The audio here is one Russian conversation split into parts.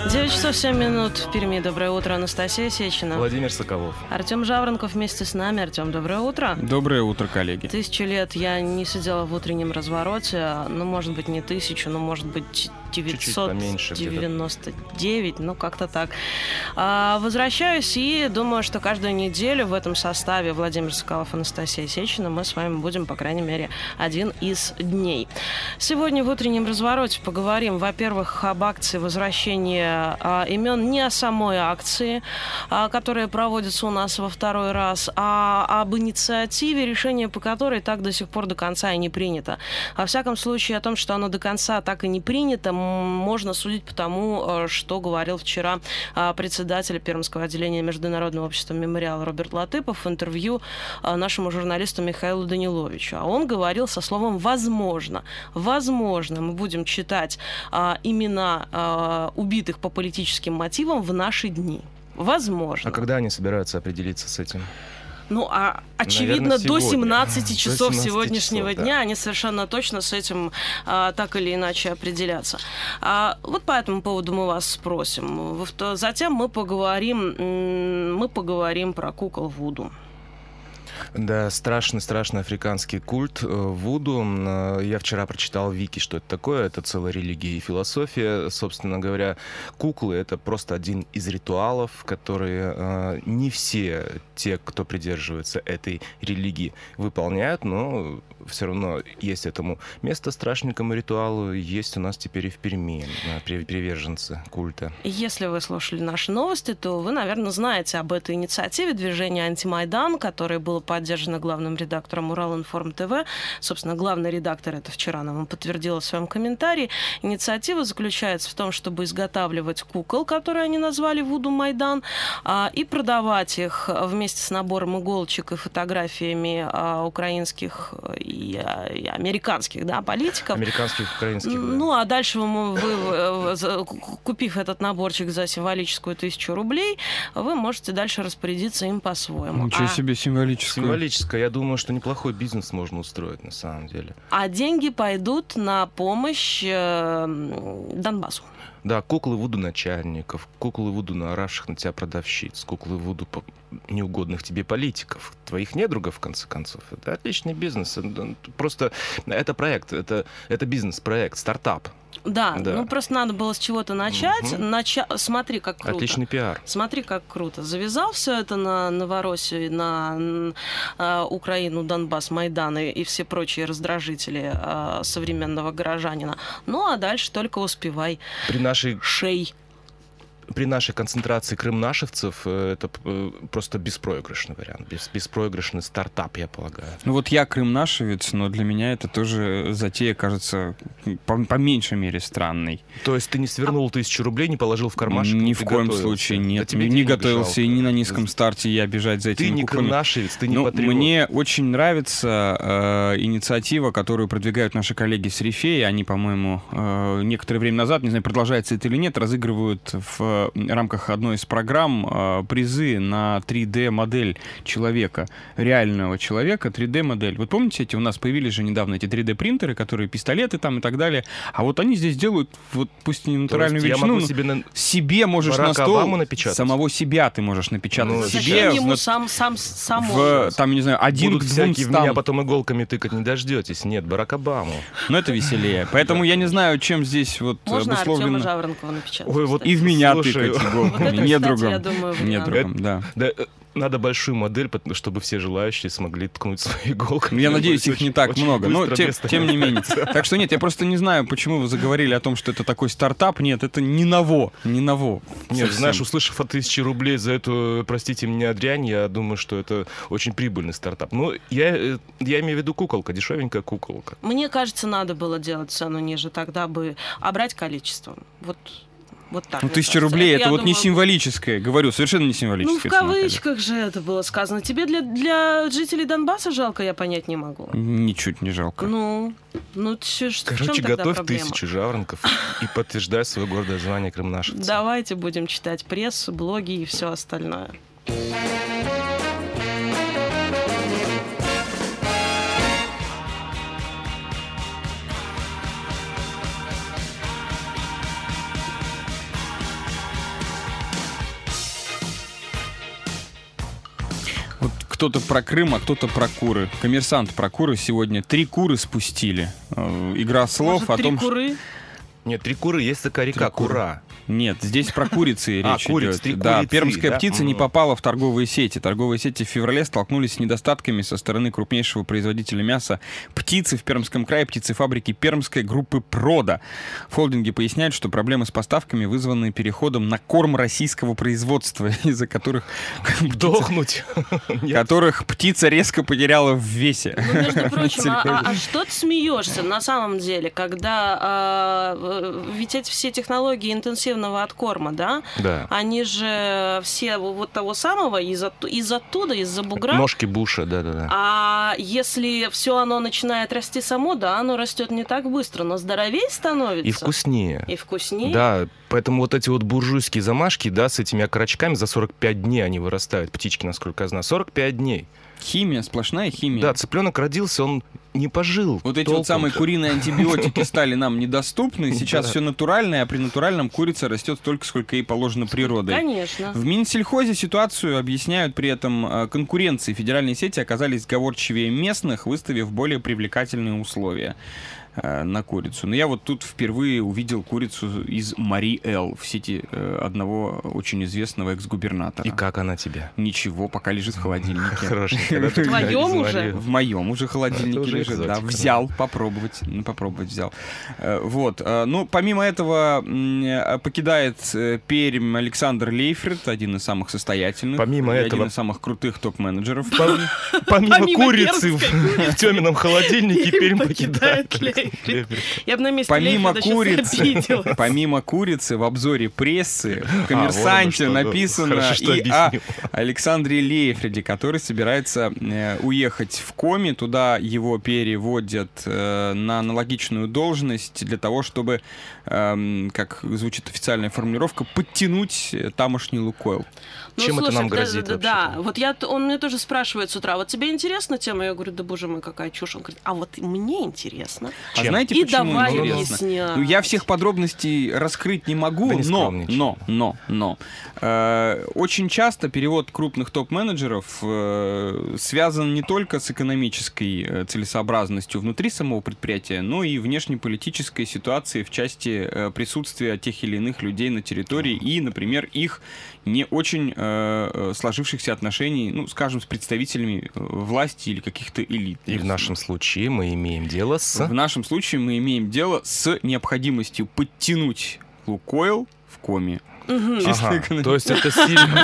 9 часов 7 минут в Перми. Доброе утро, Анастасия Сечина. Владимир Соколов. Артем Жаворонков вместе с нами. Артем, доброе утро. Доброе утро, коллеги. 1000 лет я не сидела в утреннем развороте. Ну, может быть, не 1000, но, может быть, 999, ну, как-то так. Возвращаюсь и думаю, что каждую неделю в этом составе Владимир Соколов, Анастасия Сечина мы с вами будем, по крайней мере, один из дней. Сегодня в утреннем развороте поговорим, во-первых, об акции возвращения имен, не о самой акции, которая проводится у нас во второй раз, а об инициативе, решение по которой так до сих пор до конца и не принято. Во всяком случае, о том, что оно до конца так и не принято, можно судить по тому, что говорил вчера председатель Пермского отделения Международного общества «Мемориал» Роберт Латыпов в интервью нашему журналисту Михаилу Даниловичу. А он говорил со словом «возможно». Возможно, мы будем читать имена убитых по политическим мотивам в наши дни. Возможно. А когда они собираются определиться с этим? Ну, очевидно, наверное, до 17 часов 17 сегодняшнего часов, дня да. они совершенно точно с этим так или иначе определятся. Вот по этому поводу мы вас спросим. Затем мы поговорим про кукол Вуду. Да, страшный африканский культ вуду. Я вчера прочитал в Вики, что это такое. Это целая религия и философия. Собственно говоря, куклы — это просто один из ритуалов, которые не все те, кто придерживается этой религии, выполняют, но все равно есть этому место страшненькому ритуалу. Есть у нас теперь и в Перми приверженцы культа. Если вы слушали наши новости, то вы, наверное, знаете об этой инициативе движения «Антимайдан», которое было поддержано главным редактором Уралинформ ТВ. Собственно, главный редактор это вчера нам подтвердила в своем комментарии. Инициатива заключается в том, чтобы изготавливать кукол, которые они назвали «Вуду Майдан», и продавать их вместе с набором иголочек и фотографиями украинских и американских, да, политиков. Американских, украинских, да. Ну, а дальше вы, купив этот наборчик за символическую 1000 рублей, вы можете дальше распорядиться им по-своему. Ничего себе символическую. Символическое. Я думаю, что неплохой бизнес можно устроить на самом деле. А деньги пойдут на помощь Донбассу. Да, куклы вуду начальников, куклы вуду наоравших на тебя продавщиц, куклы вуду неугодных тебе политиков, твоих недругов, в конце концов. Это отличный бизнес. Просто это проект, это бизнес-проект, стартап. Да, ну просто надо было с чего-то начать. Смотри, как круто. Отличный пиар. Смотри, как круто. Завязал все это на Новороссию, на Украину, Донбасс, Майдан и все прочие раздражители современного горожанина. Ну, а дальше только успевай. При нашей концентрации крымнашевцев это просто беспроигрышный вариант, беспроигрышный стартап, я полагаю. Ну вот я крымнашевец, но для меня это тоже затея, кажется, по меньшей мере странной. То есть ты не свернул 1000 рублей, не положил в кармашек? Ни в коем случае нет. Не готовился и ни на низком старте я бежать за этими куклами. Ты не крымнашевец, ты не патриот. Мне очень нравится инициатива, которую продвигают наши коллеги с Рифея. Они, по-моему, некоторое время назад, не знаю, продолжается это или нет, разыгрывают в рамках одной из программ призы на 3D-модель человека, реального человека, 3D-модель. Вот помните, у нас появились же недавно эти 3D-принтеры, которые пистолеты там и так далее, а вот они здесь делают, вот пусть не натуральную величину, себе можешь на стол, самого себя ты можешь напечатать. Ну, себе ему сам там, не знаю, 1 будут к 200. всякие, меня потом иголками тыкать не дождетесь. Нет, Барак Обаму. Но это веселее. Поэтому я не знаю, чем здесь вот можно обусловлено. Артема Жаворонкова напечатать. Ой, вот и в меня слушай, тыкать иголками, недругом, да. Надо большую модель, чтобы все желающие смогли ткнуть свои иголками. Я надеюсь, их не так много, но тем не менее. Так что нет, я просто не знаю, почему вы заговорили о том, что это такой стартап. Нет, это не ново. Нет, знаешь, услышав от 1000 рублей за эту, простите меня, дрянь, я думаю, что это очень прибыльный стартап. Ну, я имею в виду куколка, дешевенькая куколка. Мне кажется, надо было делать цену ниже, тогда бы брать количеством. Вот так. 1000 рублей это вот не символическое, говорю, совершенно не символическое. Ну, в кавычках же это было сказано. Тебе для жителей Донбасса жалко, я понять не могу. Ничуть не жалко. Короче, готовь 1000 жаворонков и подтверждай свое гордое звание крымнашевца. Давайте будем читать прессу, блоги и все остальное. Кто-то про Крым, а кто-то про куры. Коммерсант про куры сегодня. 3 куры спустили. Игра слов. Может, 3 куры? Нет, 3 куры, есть такая река Кура. Нет, здесь про курицы речь куриц, идет. 3 Да, курицы, пермская да? птица не попала в торговые сети. Торговые сети в феврале столкнулись с недостатками со стороны крупнейшего производителя мяса птицы в Пермском крае, птицефабрики Пермской группы «Прода». В холдинге поясняют, что проблемы с поставками вызваны переходом на корм российского производства, из-за которых которых птица резко потеряла в весе. Ну, между прочим, а что ты смеешься на самом деле, когда ведь эти все технологии интенсивного откорма, да? Да. Они же все вот того самого оттуда, из-за бугра. Ножки Буша, да-да-да. А если все оно начинает расти само, да, оно растет не так быстро, но здоровее становится. И вкуснее. И вкуснее. Да, поэтому вот эти вот буржуйские замашки, да, с этими окорочками за 45 дней они вырастают, птички, насколько я знаю. 45 дней. Химия, сплошная химия. Да, цыпленок родился, он не пожил. Вот эти вот самые куриные антибиотики стали нам недоступны. Сейчас все натуральное, а при натуральном курица растет столько, сколько ей положено природой. Конечно. В Минсельхозе ситуацию объясняют при этом конкуренцией. Федеральные сети оказались сговорчивее местных, выставив более привлекательные условия на курицу. Но я вот тут впервые увидел курицу из Мари Эл в сети одного очень известного экс-губернатора. И как она тебе? Ничего, пока лежит в холодильнике. Хорошенько. В твоем уже? В моем уже холодильнике лежит, да. Взял, попробовать взял. Вот. Ну, помимо этого, покидает Пермь Александр Лейфрид, один из самых состоятельных. Помимо этого. Один из самых крутых топ-менеджеров. Помимо курицы в Тёмином холодильнике Пермь покидает Лейфрид. Я бы на месте Лейфрида сейчас обиделась. Помимо курицы в обзоре прессы в «Коммерсанте» написано и о Александре Лейфриде, который собирается уехать в Коми. Туда его переводят на аналогичную должность для того, чтобы, как звучит официальная формулировка, подтянуть тамошний «Лукойл». Ну, чем слушай, это нам грозит вообще? Да, вот он мне тоже спрашивает с утра, вот тебе интересна тема? Я говорю, да боже мой, какая чушь. Он говорит, а вот мне интересно. А знаете, и почему давай интересно? объяснять. Ну, я всех подробностей раскрыть не могу, но очень часто перевод крупных топ-менеджеров связан не только с экономической целесообразностью внутри самого предприятия, но и внешнеполитической ситуацией в части присутствия тех или иных людей на территории и, например, их не очень сложившихся отношений, ну, скажем, с представителями власти или каких-то элит. И в нашем случае мы имеем дело с... В нашем случае мы имеем дело с необходимостью подтянуть «Лукойл» в Коми. Ага, то есть это сильно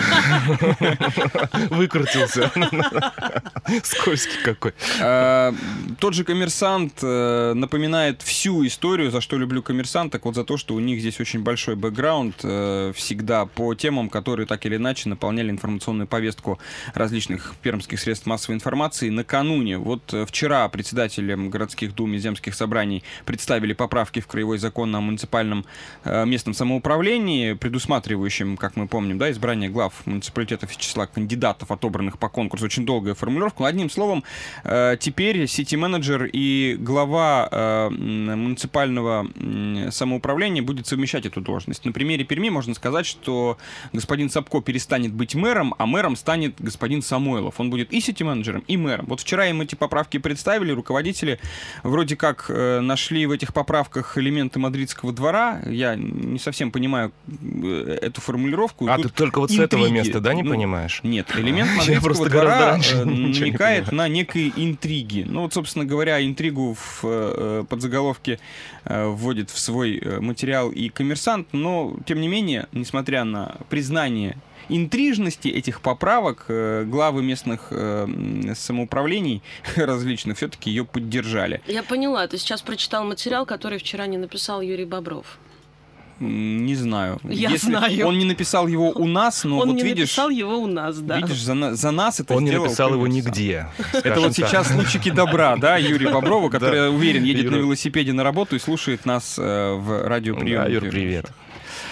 выкрутился. Скользкий какой. Тот же «Коммерсант» напоминает всю историю, за что люблю «Коммерсант», так вот за то, что у них здесь очень большой бэкграунд всегда по темам, которые так или иначе наполняли информационную повестку различных пермских средств массовой информации. Накануне, вот вчера председателям городских дум и земских собраний представили поправки в Краевой закон о муниципальном местном самоуправлении, предусматривающим, как мы помним, да, избрание глав муниципалитетов из числа кандидатов, отобранных по конкурсу. Очень долгая формулировка. Но одним словом, теперь сити-менеджер и глава муниципального самоуправления будет совмещать эту должность. На примере Перми можно сказать, что господин Сапко перестанет быть мэром, а мэром станет господин Самойлов. Он будет и сити-менеджером, и мэром. Вот вчера им эти поправки представили, руководители вроде как нашли в этих поправках элементы мадридского двора. Я не совсем понимаю эту формулировку. А ты только вот интриги. С этого места, да, не понимаешь? Нет, элемент мадридского двора намекает на некие интриги. Ну вот, собственно говоря, интригу в подзаголовке вводит в свой материал и «Коммерсант», но, тем не менее, несмотря на признание интрижности этих поправок, главы местных самоуправлений различных все-таки ее поддержали. Я поняла, ты сейчас прочитал материал, который вчера не написал Юрий Бобров. Не знаю. Я знаю. Он не написал его у нас, но он вот не видишь... написал его у нас, да. Видишь, за нас это он сделал... Он не написал его нигде. Это вот сейчас лучики добра, да, Юрию Боброву, который, я уверен, едет на велосипеде на работу и слушает нас в радиоприемнике. Да, Юр, привет.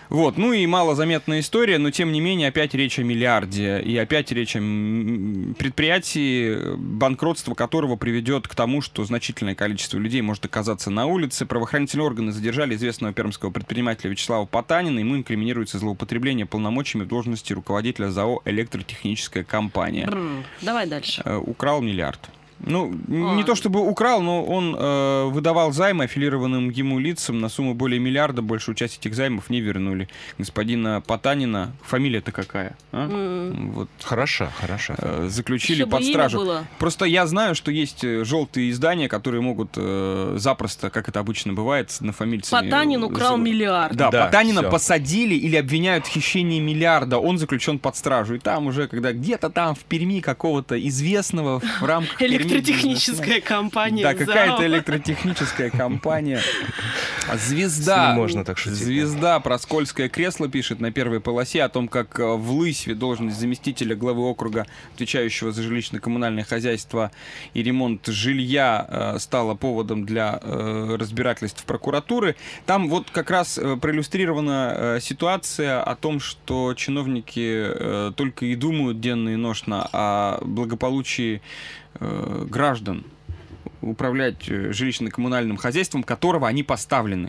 Вот, ну и малозаметная история, но тем не менее опять речь о миллиарде, и опять речь о предприятии, банкротство которого приведет к тому, что значительное количество людей может оказаться на улице. Правоохранительные органы задержали известного пермского предпринимателя Вячеслава Потанина, ему инкриминируется злоупотребление полномочиями в должности руководителя ЗАО «Электротехническая компания». Давай дальше. Украл миллиард. Ну, не то чтобы украл, но он выдавал займы аффилированным ему лицам на сумму более миллиарда. Большую часть этих займов не вернули. Господина Потанина, фамилия-то какая? Вот. Хороша. Заключили Еще под стражу. Было. Просто я знаю, что есть желтые издания, которые могут запросто, как это обычно бывает, с однофамильцами... Потанин украл миллиард. Да, Потанина всё. посадили или обвиняют в хищении миллиарда. Он заключен под стражу. И там уже, когда где-то там в Перми какого-то известного в рамках... Электротехническая компания. Да, какая-то электротехническая компания. Звезда. Не можно так шутить. Звезда про скользкое кресло пишет на первой полосе о том, как в Лысьве должность заместителя главы округа, отвечающего за жилищно-коммунальное хозяйство и ремонт жилья, стала поводом для разбирательств прокуратуры. Там вот как раз проиллюстрирована ситуация о том, что чиновники только и думают денно и ношно о благополучии граждан, управлять жилищно-коммунальным хозяйством, которых они поставлены.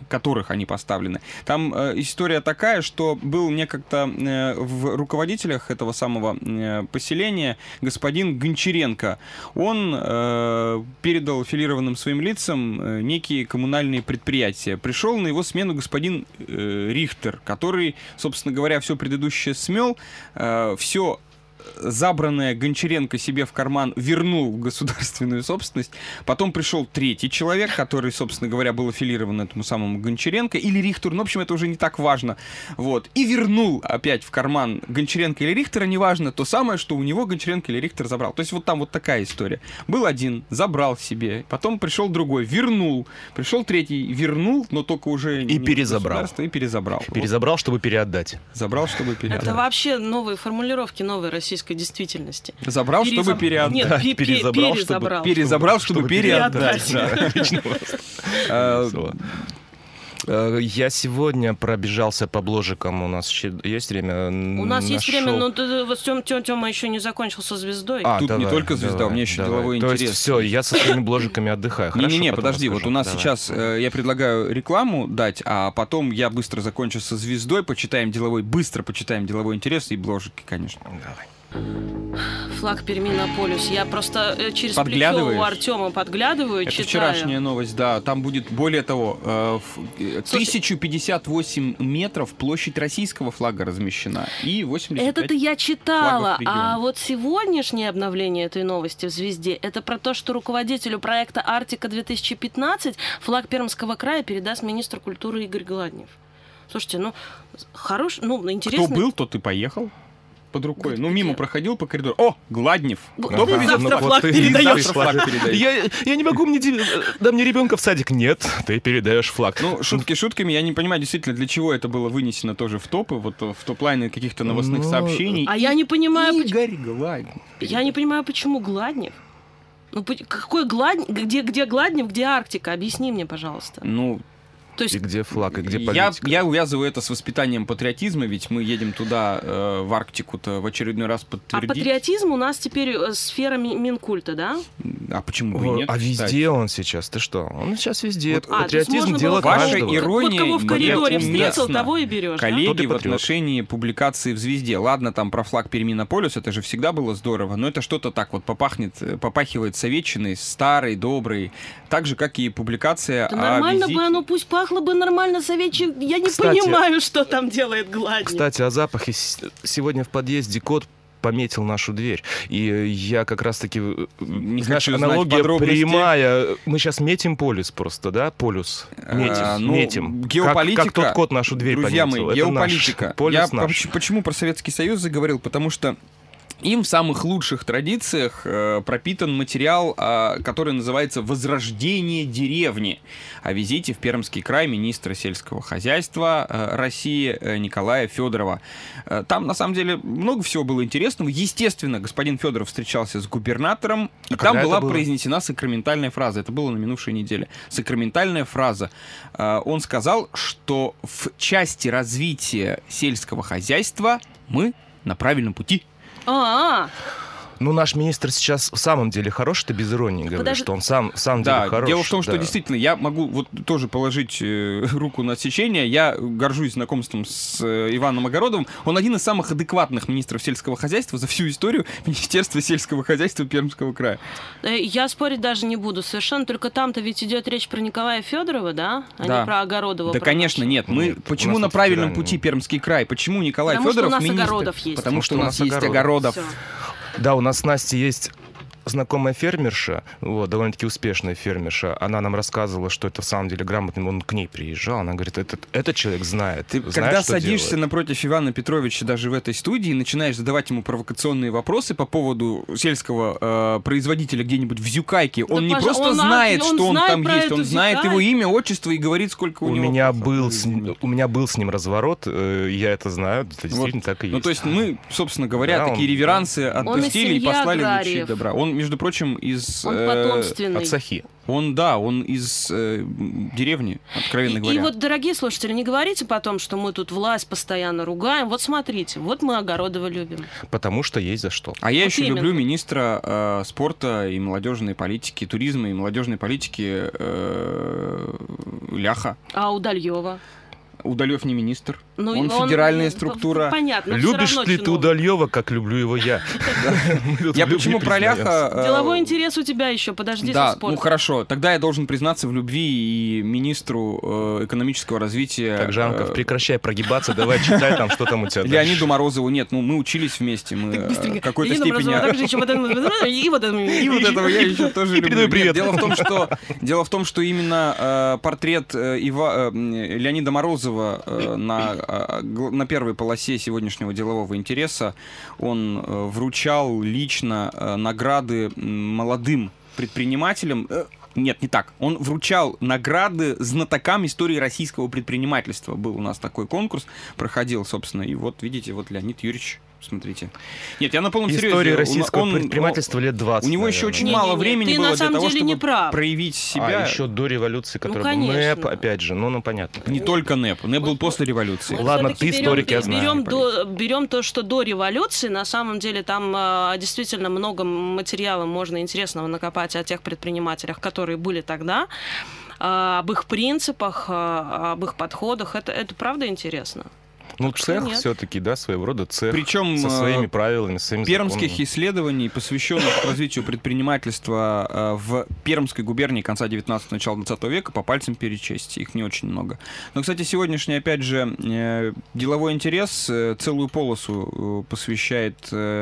Там история такая, что был некогда в руководителях этого самого поселения господин Гончаренко. Он передал аффилированным своим лицам некие коммунальные предприятия. Пришел на его смену господин Рихтер, который, собственно говоря, все предыдущее смел, все забранное Гончаренко себе в карман вернул в государственную собственность. Потом пришел третий человек, который, собственно говоря, был аффилирован этому самому Гончаренко или Рихтеру. Ну, в общем, это уже не так важно. Вот. И вернул опять в карман Гончаренко или Рихтера, неважно, то самое, что у него Гончаренко или Рихтер забрал. То есть вот там вот такая история. Был один, забрал себе. Потом пришел другой, вернул. Пришел третий, вернул, но только уже... И перезабрал. И перезабрал. Перезабрал, чтобы переотдать. Забрал, чтобы переотдать. Это вообще новые формулировки новой российской действительности. Забрал, чтобы переотдать. Нет, перезабрал, чтобы переотдать. Я сегодня пробежался по бложикам. У нас есть время? У нас есть время, но вот Тёма еще не закончил со звездой. Тут не только звезда, у меня еще деловой интерес. То есть все, я со своими бложиками отдыхаю. Не-не-не, подожди, вот у нас сейчас я предлагаю рекламу дать, а потом я быстро закончу со звездой, быстро почитаем деловой интерес и бложики, конечно. Давай. Флаг Перми на полюс. Я просто через плечо у Артема подглядываю, это читаю. Вчерашняя новость, да. Там будет, более того, 1058 метров площадь российского флага размещена. И 85 это-то я читала. флагов региона. А вот сегодняшнее обновление этой новости в «Звезде» — это про то, что руководителю проекта «Арктика-2015» флаг Пермского края передаст министр культуры Игорь Гладнев. Слушайте, интересно. Кто был, тот и поехал. Под рукой. Мимо проходил по коридору. О, Гладнев. Кто бы завтра флаг передаешь? Я не могу, мне ребенка в садик. Нет, ты передаешь флаг. Шутки шутками. Я не понимаю, действительно, для чего это было вынесено тоже в топы, вот в топ-лайны каких-то новостных сообщений. А я не понимаю, Игорь Гладнев. Я не понимаю, почему Гладнев. Какой Гладнев? Где Гладнев, где Арктика? Объясни мне, пожалуйста. То есть, и где флаг, и где политика? Я увязываю это с воспитанием патриотизма, ведь мы едем туда, в Арктику-то, в очередной раз подтвердить. А патриотизм у нас теперь сфера Минкульта, да? А почему бы и нет? А везде он сейчас? Ты что? Он сейчас везде. Вот, патриотизм дело ваша каждого. ирония. Вот кого в коридоре встретил, уместна. того и берешь. Коллеги, в отношении публикации в «Звезде». Ладно, там про флаг Перми на полюс, это же всегда было здорово, но это что-то так вот попахивает советчиной, старой, доброй, так же, как и публикация Да нормально бы оно, пусть пахло бы нормально советчим. Я не понимаю, что там делает Гладнев. Кстати, о запахе. Сегодня в подъезде кот пометил нашу дверь. И я как раз-таки... Наша аналогия прямая. Мы сейчас метим полюс просто, да? Полюс. Метим. Геополитика. Как тот кот нашу дверь друзья пометил. Мои, геополитика. Полюс наш. Почему про Советский Союз заговорил? Потому что им в самых лучших традициях пропитан материал, который называется «Возрождение деревни», о визите в Пермский край министра сельского хозяйства России Николая Федорова. Там, на самом деле, много всего было интересного. Естественно, господин Федоров встречался с губернатором, и там была произнесена сакраментальная фраза. Это было на минувшей неделе. Сакраментальная фраза. Он сказал, что в части развития сельского хозяйства мы на правильном пути. Ну, наш министр сейчас в самом деле хорош, ты без иронии говоришь, что он сам деле хорош. Дело в том, что действительно, я могу вот тоже положить руку на отсечение. Я горжусь знакомством с Иваном Огородовым. Он один из самых адекватных министров сельского хозяйства за всю историю Министерства сельского хозяйства Пермского края. Я спорить даже не буду совершенно, только там-то ведь идет речь про Николая Федорова, да? А не про Огородова. Да, конечно, нет. Почему на правильном пути Пермский край? Почему Николай Федоров министр? Потому что у нас Огородов есть. Потому что у нас есть Огородов. Да, у нас с Настей есть знакомая фермерша, довольно-таки успешная фермерша. Она нам рассказывала, что это в самом деле грамотный. Он к ней приезжал, она говорит, этот человек знает. Ты когда садишься напротив Ивана Петровича даже в этой студии и начинаешь задавать ему провокационные вопросы по поводу сельского производителя где-нибудь в Зюкайке, он не просто знает, что он там есть, он знает его имя, отчество и говорит, сколько у него... У меня был с ним разворот, я это знаю, это действительно так и есть. Ну, то есть мы, собственно говоря, такие реверансы отпустили и послали лучи добра. Он, между прочим, из... Он потомственный. От Сахи. Он из деревни, откровенно говоря. И вот, дорогие слушатели, не говорите потом, что мы тут власть постоянно ругаем. Вот смотрите, вот мы Огородова любим. Потому что есть за что. А я еще люблю министра спорта и молодежной политики, туризма и молодежной политики Ляха. А Удальева? Удалев не министр. Он федеральная структура. Понятно. Любишь ли ты Удальева, как люблю его я? Я почему про Ляха... Деловой интерес у тебя еще, подожди со спортом. Ну хорошо, тогда я должен признаться в любви и министру экономического развития. Так, Жанков, прекращай прогибаться, давай читай там, что там у тебя. Леониду Морозову нет, мы учились вместе, мы в какой-то степени... И вот этого я еще тоже люблю. Привет. Дело в том, что именно портрет Леонида Морозова на первой полосе сегодняшнего делового интереса он вручал лично награды молодым предпринимателям. Нет, не так. Он вручал награды знатокам истории российского предпринимательства. Был у нас такой конкурс, проходил, собственно, и вот, видите, вот Леонид Юрьевич, смотрите. Нет, я на полном серьезе. История российского предпринимательства лет 20. У него еще очень мало времени было для того, чтобы проявить себя. А еще до революции, которая был НЭП, опять же, ну понятно. Не только НЭП. НЭП был после революции. Ладно, ты историк, я знаю. Берем то, что до революции, на самом деле там действительно много материала можно интересного накопать о тех предпринимателях, которые были тогда, об их принципах, об их подходах. Это правда интересно. Ну, цех все-таки, да, своего рода цех. Причем со своими правилами, со своими пермских законами. Исследований, посвященных развитию предпринимательства в Пермской губернии конца 19-го, начала 20 века, по пальцам перечесть. Их не очень много. Но, кстати, сегодняшний, опять же, деловой интерес целую полосу посвящает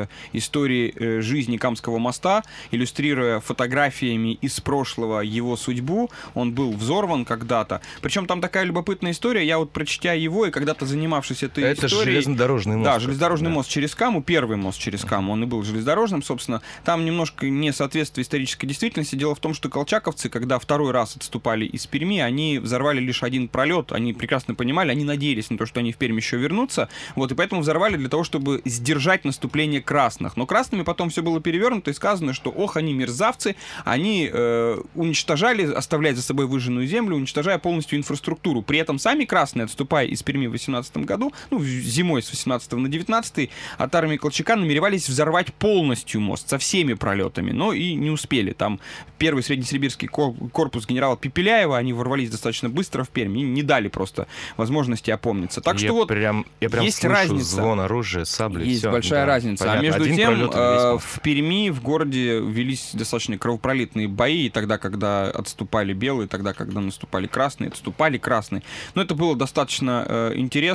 истории жизни Камского моста, иллюстрируя фотографиями из прошлого его судьбу. Он был взорван когда-то. Причем там такая любопытная история. Я вот, прочтя его и когда-то занимавшись этой это историей... железнодорожный мост. Да, железнодорожный мост через Каму, первый мост через Каму, он и был железнодорожным, собственно. Там немножко несоответствие исторической действительности. Дело в том, что колчаковцы, когда второй раз отступали из Перми, они взорвали лишь один пролет. Они прекрасно понимали, они надеялись на то, что они в Пермь еще вернутся. Вот, и поэтому взорвали для того, чтобы сдержать наступление красных. Но красными потом все было перевернуто и сказано, что ох, они мерзавцы, они уничтожали, оставляя за собой выжженную землю, уничтожая полностью инфраструктуру. При этом сами красные, отступая из Перми в 18 году, зимой с 18 на 19 от армии Колчака намеревались взорвать полностью мост со всеми пролетами, но и не успели. Там первый среднесибирский корпус генерала Пепеляева, они ворвались достаточно быстро в Пермь и не дали просто возможности опомниться. Так что вот есть разница. Звон оружия, сабли. Есть большая разница. Понятно. А между тем в Перми, в городе велись достаточно кровопролитные бои, и тогда, когда отступали белые, тогда, когда наступали красные, отступали красные. Но это было достаточно интересно, и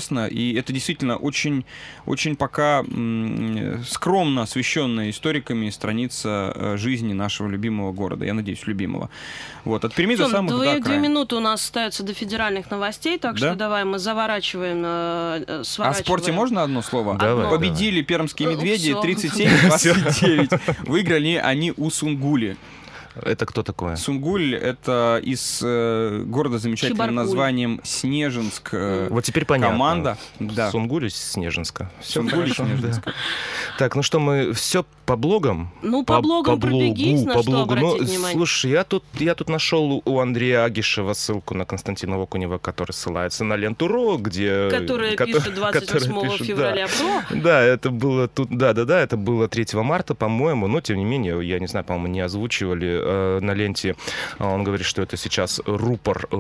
И это действительно очень, очень пока скромно освещенная историками страница жизни нашего любимого города. Я надеюсь, любимого. Вот. От Перми до самых до 2 минуты у нас остается до федеральных новостей, так что давай мы заворачиваем, сворачиваем. О спорте можно одно слово? Давай, победили пермские медведи 37-29. Выиграли они у Сунгули. Это кто такое? Сунгуль — это из города с замечательным названием Снежинск. Вот теперь понятно. Команда. Да. Сунгуль из Снежинска. Сунгуль из Снежинска. Да. Так, ну что, мы все по блогам? Ну, по блогам пробегись, на что обратить внимание. Слушай, я тут нашел у Андрея Агишева ссылку на Константина Окунева, который ссылается на ленту РО, где... Которая пишет 28 февраля про. Да, это было тут... Да, это было 3 марта, по-моему, но, тем не менее, я не знаю, по-моему, не озвучивали на ленте. Он говорит, что это сейчас рупор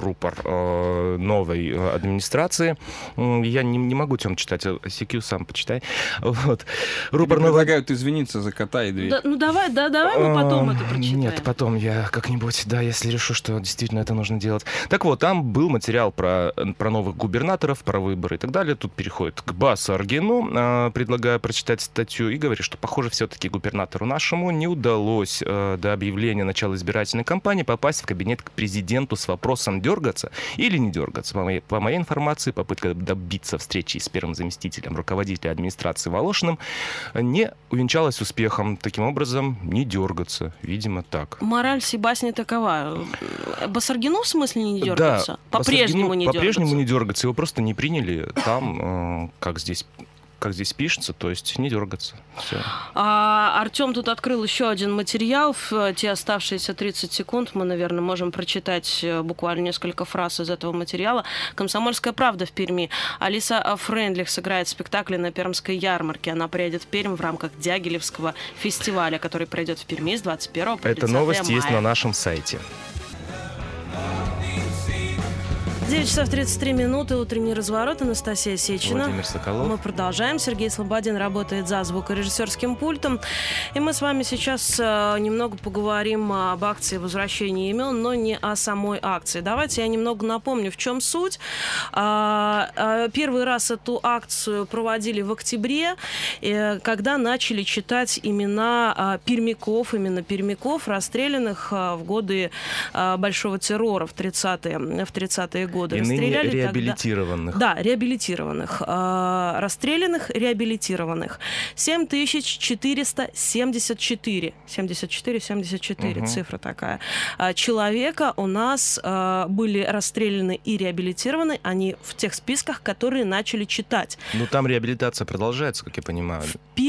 новой администрации. Я не могу, Тём, читать, CQ сам почитай. Вот. Рупор новой... Предлагают извиниться за кота и дверь. Да, ну давай мы потом это прочитаем. Нет, потом я как-нибудь, если решу, что действительно это нужно делать. Так вот, там был материал про новых губернаторов, про выборы и так далее. Тут переходит к Басу Аргину, предлагаю прочитать статью, и говорит, что, похоже, все-таки губернатору нашему не удалось до объявления начала избирательной кампании попасть в кабинет к президенту с вопросом, дергаться или не дергаться. По моей информации, попытка добиться встречи с первым заместителем руководителя администрации Волошиным не увенчалась успехом. Таким образом, не дергаться. Видимо, так. Мораль сей басни такова. Басаргину в смысле не дергаться? Да, по-прежнему не дергаться? По-прежнему не дергаться. Его просто не приняли там, как здесь пишется, то есть не дергаться. Все. Артём тут открыл еще один материал. В те оставшиеся 30 секунд мы, наверное, можем прочитать буквально несколько фраз из этого материала. «Комсомольская правда» в Перми. Алиса Фрейндлих сыграет спектакль на Пермской ярмарке. Она приедет в Пермь в рамках Дягилевского фестиваля, который пройдет в Перми с 21 по 30 Эта новость мая. есть на нашем сайте. 9 часов 33 минуты, утренний разворот. Анастасия Сечина. Владимир Соколов. Мы продолжаем. Сергей Слободин работает за звукорежиссерским пультом. И мы с вами сейчас немного поговорим об акции возвращения имен, но не о самой акции. Давайте я немного напомню, в чем суть. Первый раз эту акцию проводили в октябре, когда начали читать имена пермяков, расстрелянных в годы Большого террора в 30-е годы. И ныне реабилитированных. Тогда, да, реабилитированных. Расстрелянных, реабилитированных. 7474. 74, цифра такая. Человека у нас были расстреляны и реабилитированы. Они в тех списках, которые начали читать. Ну, там реабилитация продолжается, как я понимаю.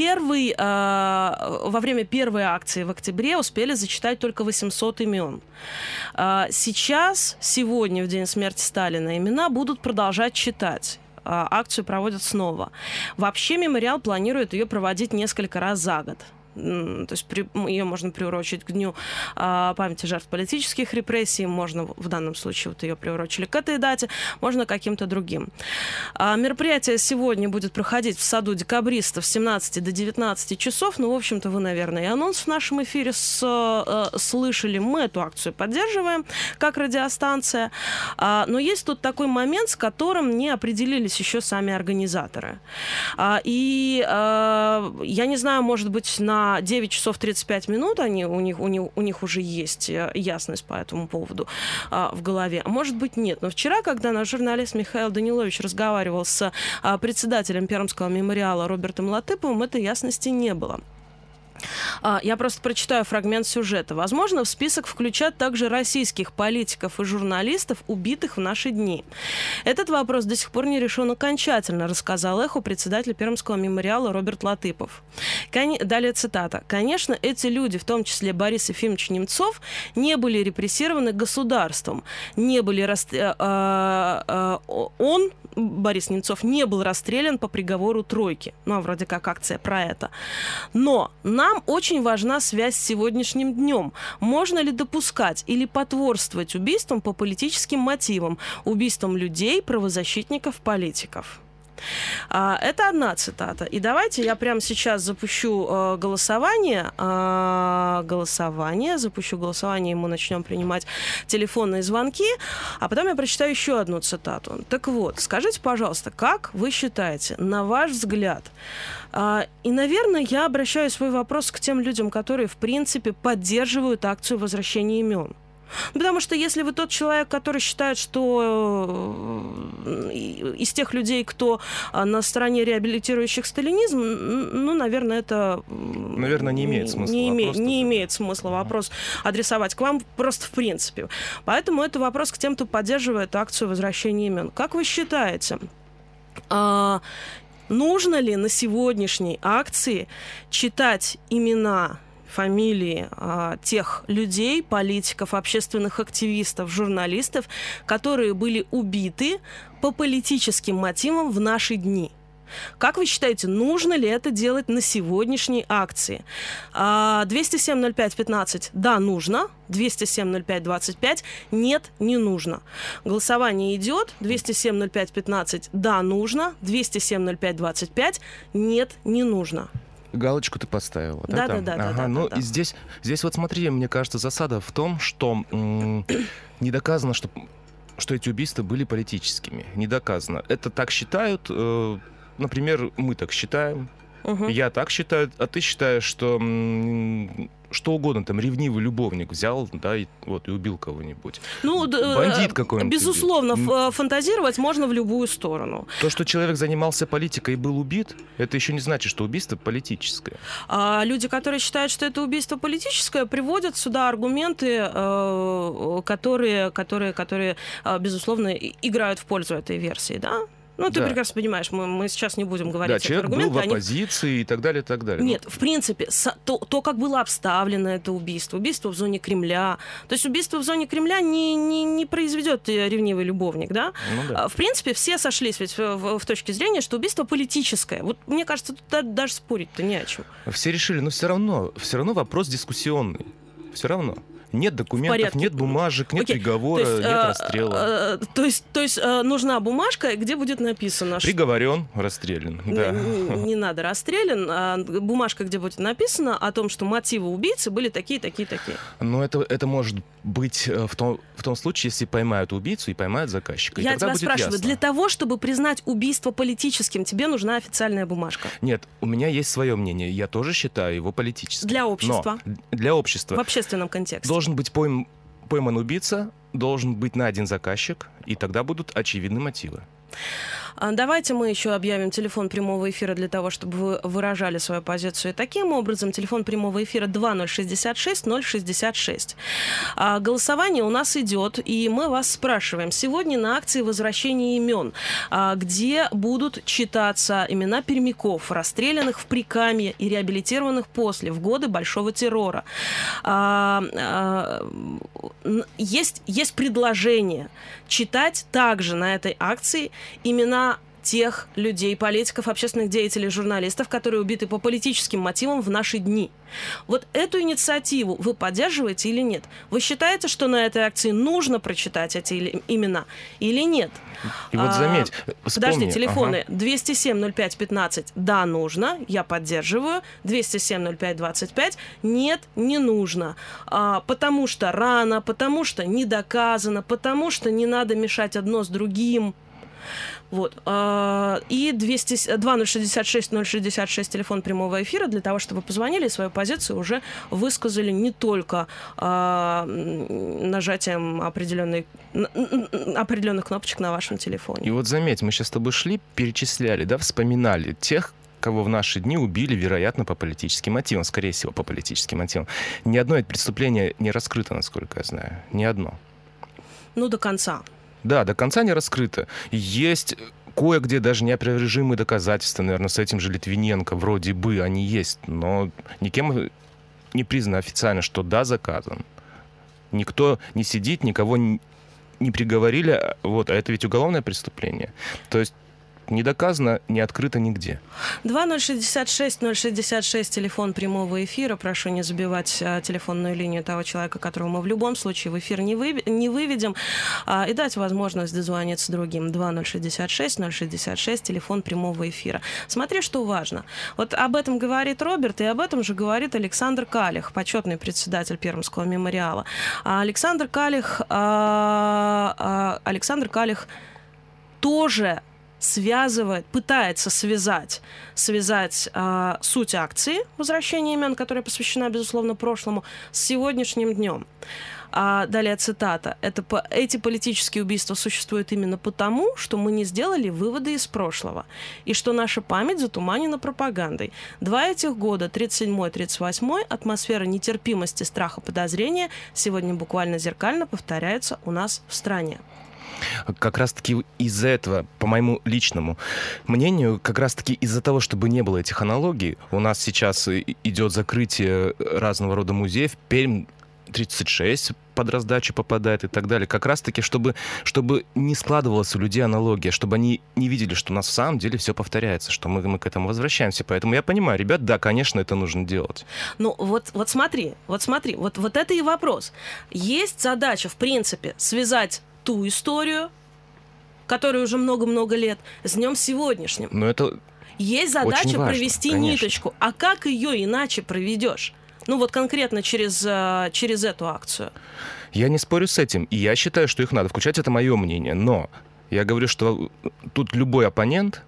Во время первой акции в октябре успели зачитать только 800 имен. Сегодня, в день смерти Сталина, имена будут продолжать читать. Акцию проводят снова. Вообще мемориал планирует ее проводить несколько раз за год. То есть ее можно приурочить к Дню памяти жертв политических репрессий, можно в данном случае ее приурочили к этой дате, можно каким-то другим. Мероприятие сегодня будет проходить в саду декабристов с 17 до 19 часов. Ну, в общем-то, вы, наверное, и анонс в нашем эфире слышали. Мы эту акцию поддерживаем как радиостанция. Но есть тут такой момент, с которым не определились еще сами организаторы. И я не знаю, может быть, на 9 часов 35 минут у них уже есть ясность по этому поводу в голове. А может быть, нет. Но вчера, когда наш журналист Михаил Данилович разговаривал с председателем Пермского мемориала Робертом Латыповым, этой ясности не было. Я просто прочитаю фрагмент сюжета. Возможно, в список включат также российских политиков и журналистов, убитых в наши дни. Этот вопрос до сих пор не решен окончательно, рассказал «Эхо» председатель Пермского мемориала Роберт Латыпов. Далее цитата. «Конечно, эти люди, в том числе Борис Ефимович Немцов, не были репрессированы государством, он, Борис Немцов, не был расстрелян по приговору тройки». Ну, а вроде как акция про это. Но нам очень важна связь с сегодняшним днем. Можно ли допускать или потворствовать убийствам по политическим мотивам, убийствам людей, правозащитников, политиков? Это одна цитата. И давайте я прямо сейчас запущу голосование. Запущу голосование, и мы начнем принимать телефонные звонки. А потом я прочитаю еще одну цитату. Так вот, скажите, пожалуйста, как вы считаете, на ваш взгляд, и, наверное, я обращаю свой вопрос к тем людям, которые, в принципе, поддерживают акцию возвращения имен. Потому что если вы тот человек, который считает, что из тех людей, кто на стороне реабилитирующих сталинизм, ну, наверное, это... Наверное, не имеет смысла. Не имеет смысла вопрос адресовать к вам просто в принципе. Поэтому это вопрос к тем, кто поддерживает акцию возвращения имен. Как вы считаете, нужно ли на сегодняшней акции читать имена, фамилии тех людей, политиков, общественных активистов, журналистов, которые были убиты по политическим мотивам в наши дни? Как вы считаете, нужно ли это делать на сегодняшней акции? 207-05-15 да, нужно. 207-05-25 нет, не нужно. Голосование идет. 207-05-15 да, нужно. 207-05-25 нет, не нужно. Галочку ты поставила, да? Да. Ну, и здесь вот смотри, мне кажется, засада в том, что не доказано, что эти убийства были политическими. Не доказано. Это так считают, например, мы так считаем, я так считаю, а ты считаешь, что угодно, там, ревнивый любовник взял, да, и убил кого-нибудь. Ну, бандит какой-нибудь. Безусловно, фантазировать можно в любую сторону. То, что человек занимался политикой и был убит, это еще не значит, что убийство политическое. Люди, которые считают, что это убийство политическое, приводят сюда аргументы, которые, безусловно, играют в пользу этой версии, да? Ну, ты прекрасно понимаешь, мы сейчас не будем говорить. Да, человек был в оппозиции и так далее, и так далее. Нет, в принципе, то, как было обставлено это убийство в зоне Кремля, то есть убийство в зоне Кремля не произведет ревнивый любовник, да? Ну, да. В принципе, все сошлись ведь в точке зрения, что убийство политическое. Вот, мне кажется, тут даже спорить-то не о чем. Все решили, но все равно вопрос дискуссионный. Все равно. Нет документов, нет бумажек, нет приговора, нет расстрела. То есть нужна бумажка, где будет написано... Приговорен, расстрелян. Да. Не надо расстрелян. Бумажка, где будет написано о том, что мотивы убийцы были такие. Но это может быть в том случае, если поймают убийцу и поймают заказчика. Я тебя спрашиваю, для того, чтобы признать убийство политическим, тебе нужна официальная бумажка? Нет, у меня есть свое мнение. Я тоже считаю его политическим. Для общества? Но для общества. В общественном контексте. Должен быть пойман убийца, должен быть найден заказчик, и тогда будут очевидны мотивы. Давайте мы еще объявим телефон прямого эфира для того, чтобы вы выражали свою позицию таким образом. Телефон прямого эфира 2066-066. Голосование у нас идет, и мы вас спрашиваем. Сегодня на акции возвращения имен, где будут читаться имена пермяков, расстрелянных в Прикамье и реабилитированных после, в годы Большого террора. Есть предложение читать также на этой акции имена тех людей, политиков, общественных деятелей, журналистов, которые убиты по политическим мотивам в наши дни. Вот эту инициативу вы поддерживаете или нет? Вы считаете, что на этой акции нужно прочитать эти имена или нет? И вот заметь, вспомни. Подожди, телефоны 207-05-15 да, нужно, я поддерживаю. 207-05-25 нет, не нужно. Потому что рано, потому что не доказано, потому что не надо мешать одно с другим. Вот. И 2066-066 телефон прямого эфира для того, чтобы позвонили и свою позицию уже высказали не только нажатием определенных кнопочек на вашем телефоне. И вот заметь, мы сейчас с тобой шли, перечисляли, да, вспоминали тех, кого в наши дни убили, вероятно, по политическим мотивам, скорее всего, по политическим мотивам. Ни одно это преступление не раскрыто, насколько я знаю. Ни одно. Ну, до конца. Да, до конца не раскрыто. Есть кое-где даже неопровержимые доказательства, наверное, с этим же Литвиненко, вроде бы они есть, но никем не признано официально, что да, заказан. Никто не сидит, никого не приговорили, вот, а это ведь уголовное преступление. То есть так не доказано, не открыто нигде. 2066-066, телефон прямого эфира. Прошу не забивать телефонную линию того человека, которого мы в любом случае в эфир не выведем, и дать возможность дозвониться другим. 2066-066, телефон прямого эфира. Смотри, что важно. Вот об этом говорит Роберт, и об этом же говорит Александр Калих, почетный председатель Пермского мемориала. Александр Калих тоже пытается связать суть акции «Возвращение имен», которая посвящена, безусловно, прошлому, с сегодняшним днем. Далее цитата. «Эти политические убийства существуют именно потому, что мы не сделали выводы из прошлого, и что наша память затуманена пропагандой. 2 этих года, 37-38, атмосфера нетерпимости, страха, подозрения сегодня буквально зеркально повторяется у нас в стране». Как раз-таки из-за этого, по моему личному мнению, как раз-таки из-за того, чтобы не было этих аналогий, у нас сейчас идет закрытие разного рода музеев, Пермь 36 под раздачу попадает и так далее. Как раз-таки, чтобы не складывалась у людей аналогия, чтобы они не видели, что у нас в самом деле все повторяется, что мы к этому возвращаемся. Поэтому я понимаю, ребят, да, конечно, это нужно делать. Ну, вот смотри, вот это и вопрос. Есть задача, в принципе, связать ту историю, которая уже много-много лет, с днем сегодняшним. Но это есть задача очень важно, провести конечно. ниточку. А как ее иначе проведешь? Ну вот конкретно через эту акцию. Я не спорю с этим, и я считаю, что их надо включать, это мое мнение. Но я говорю, что тут любой оппонент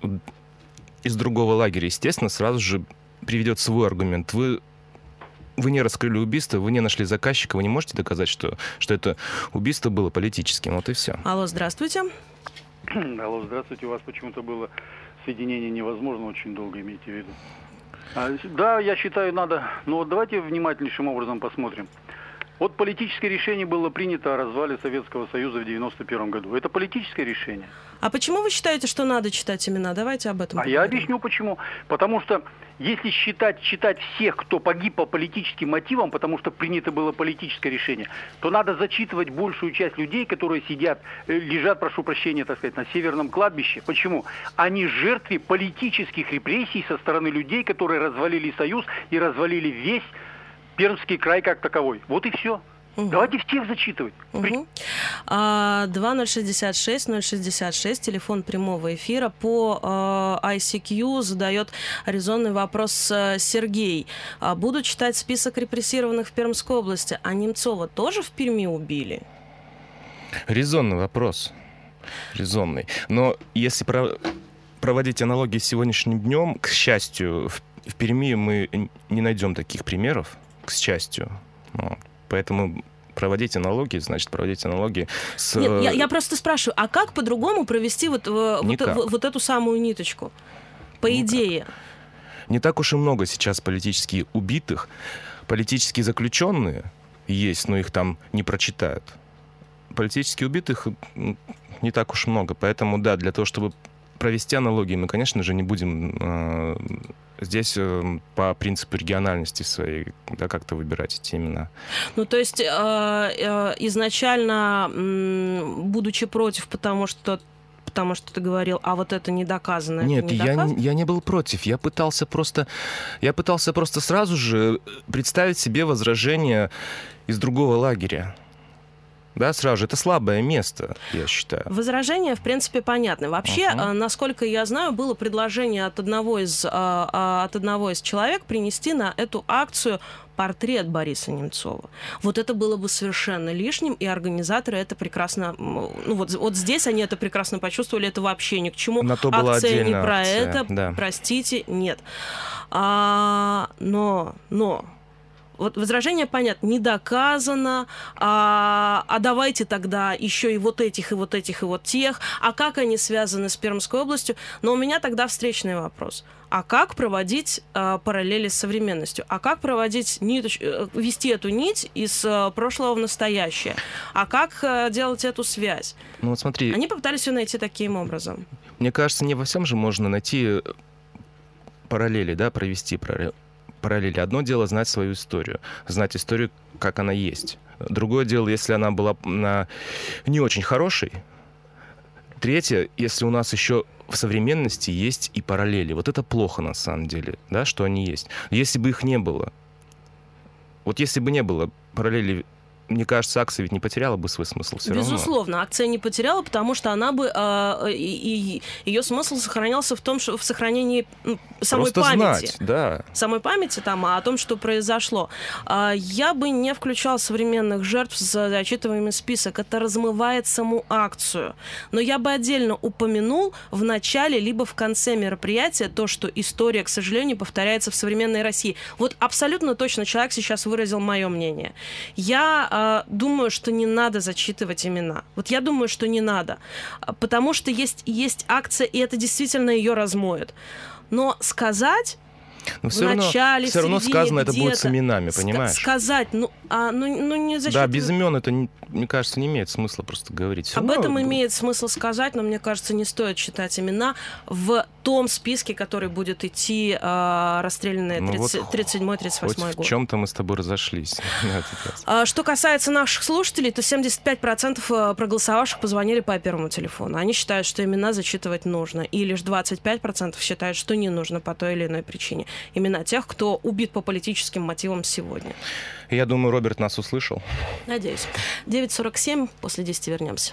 из другого лагеря, естественно, сразу же приведет свой аргумент. Вы не раскрыли убийство, вы не нашли заказчика, вы не можете доказать, что это убийство было политическим. Вот и все. Алло, здравствуйте. Алло, здравствуйте. У вас почему-то было соединение невозможно, очень долго, имейте в виду. Да, я считаю, надо. Но вот давайте внимательнейшим образом посмотрим. Вот политическое решение было принято о развале Советского Союза в 1991 году. Это политическое решение. А почему вы считаете, что надо читать имена? Давайте об этом поговорим. Я объясню почему. Потому что если читать всех, кто погиб по политическим мотивам, потому что принято было политическое решение, то надо зачитывать большую часть людей, которые лежат, прошу прощения, так сказать, на Северном кладбище. Почему? Они жертвы политических репрессий со стороны людей, которые развалили Союз и развалили весь Пермский край как таковой. Вот и все. Угу. Давайте всех зачитывать. Угу. 2066-066, телефон прямого эфира. По ICQ задает резонный вопрос Сергей. Буду читать список репрессированных в Пермской области. А Немцова тоже в Перми убили? Резонный вопрос. Резонный. Но если проводить аналогии с сегодняшним днем, к счастью, в Перми мы не найдем таких примеров, к счастью. Поэтому проводить аналогии, значит, проводить аналогии с... Нет, я просто спрашиваю, а как по-другому провести вот эту самую ниточку? По идее. Не так уж и много сейчас политически убитых. Политически заключенные есть, но их там не прочитают. Политически убитых не так уж много. Поэтому, да, для того, чтобы провести аналогии, мы, конечно же, не будем здесь по принципу региональности своей, да, как-то выбирать эти имена. Ну, то есть изначально, будучи против, потому что ты говорил, а вот это не доказано. Нет, это не доказано? Я не был против. Я пытался просто сразу же представить себе возражение из другого лагеря. Да, сразу же. Это слабое место, я считаю. Возражения, в принципе, понятны. Вообще, насколько я знаю, было предложение от одного из человек принести на эту акцию портрет Бориса Немцова. Вот это было бы совершенно лишним, и организаторы это прекрасно... Ну, вот здесь они это прекрасно почувствовали, это вообще ни к чему. На то была акция не про акция, это, да. Простите, нет. Но... Вот возражение, понятно, не доказано, а давайте тогда еще и вот этих, и вот этих, и вот тех, а как они связаны с Пермской областью? Но у меня тогда встречный вопрос. А как проводить параллели с современностью? А как проводить вести эту нить из прошлого в настоящее? А как делать эту связь? Ну вот смотри. Они попытались ее найти таким образом. Мне кажется, не во всем же можно найти параллели, да, провести параллели. Одно дело знать свою историю, знать историю, как она есть. Другое дело, если она была не очень хорошей, третье, если у нас еще в современности есть и параллели. Вот это плохо на самом деле, да, что они есть. Если бы их не было, вот если бы не было параллелей, мне кажется, акция ведь не потеряла бы свой смысл все равно. Безусловно, акция не потеряла, потому что она бы ее смысл сохранялся в том, что в сохранении самой просто памяти. Знать, да. Самой памяти там, о том, что произошло. Я бы не включал современных жертв за зачитываемый список. Это размывает саму акцию. Но я бы отдельно упомянул в начале либо в конце мероприятия то, что история, к сожалению, повторяется в современной России. Вот абсолютно точно человек сейчас выразил мое мнение. Я думаю, что не надо зачитывать имена. Вот я думаю, что не надо. Потому что есть акция, и это действительно ее размоет. Но сказать... Но в начале, все равно сказано это будет с где-то именами, понимаешь? Сказать, не зачитывать. Да, без имен это, мне кажется, не имеет смысла просто говорить. Об этом имеет смысл сказать, но мне кажется, не стоит читать имена в том списке, который будет идти расстрелянные 37-38 год. В чем-то мы с тобой разошлись. Что касается наших слушателей, то 75% проголосовавших позвонили по первому телефону. Они считают, что имена зачитывать нужно. И лишь 25% считают, что не нужно по той или иной причине. Имена тех, кто убит по политическим мотивам сегодня. Я думаю, Роберт нас услышал. Надеюсь. 9:47, после 10 вернемся.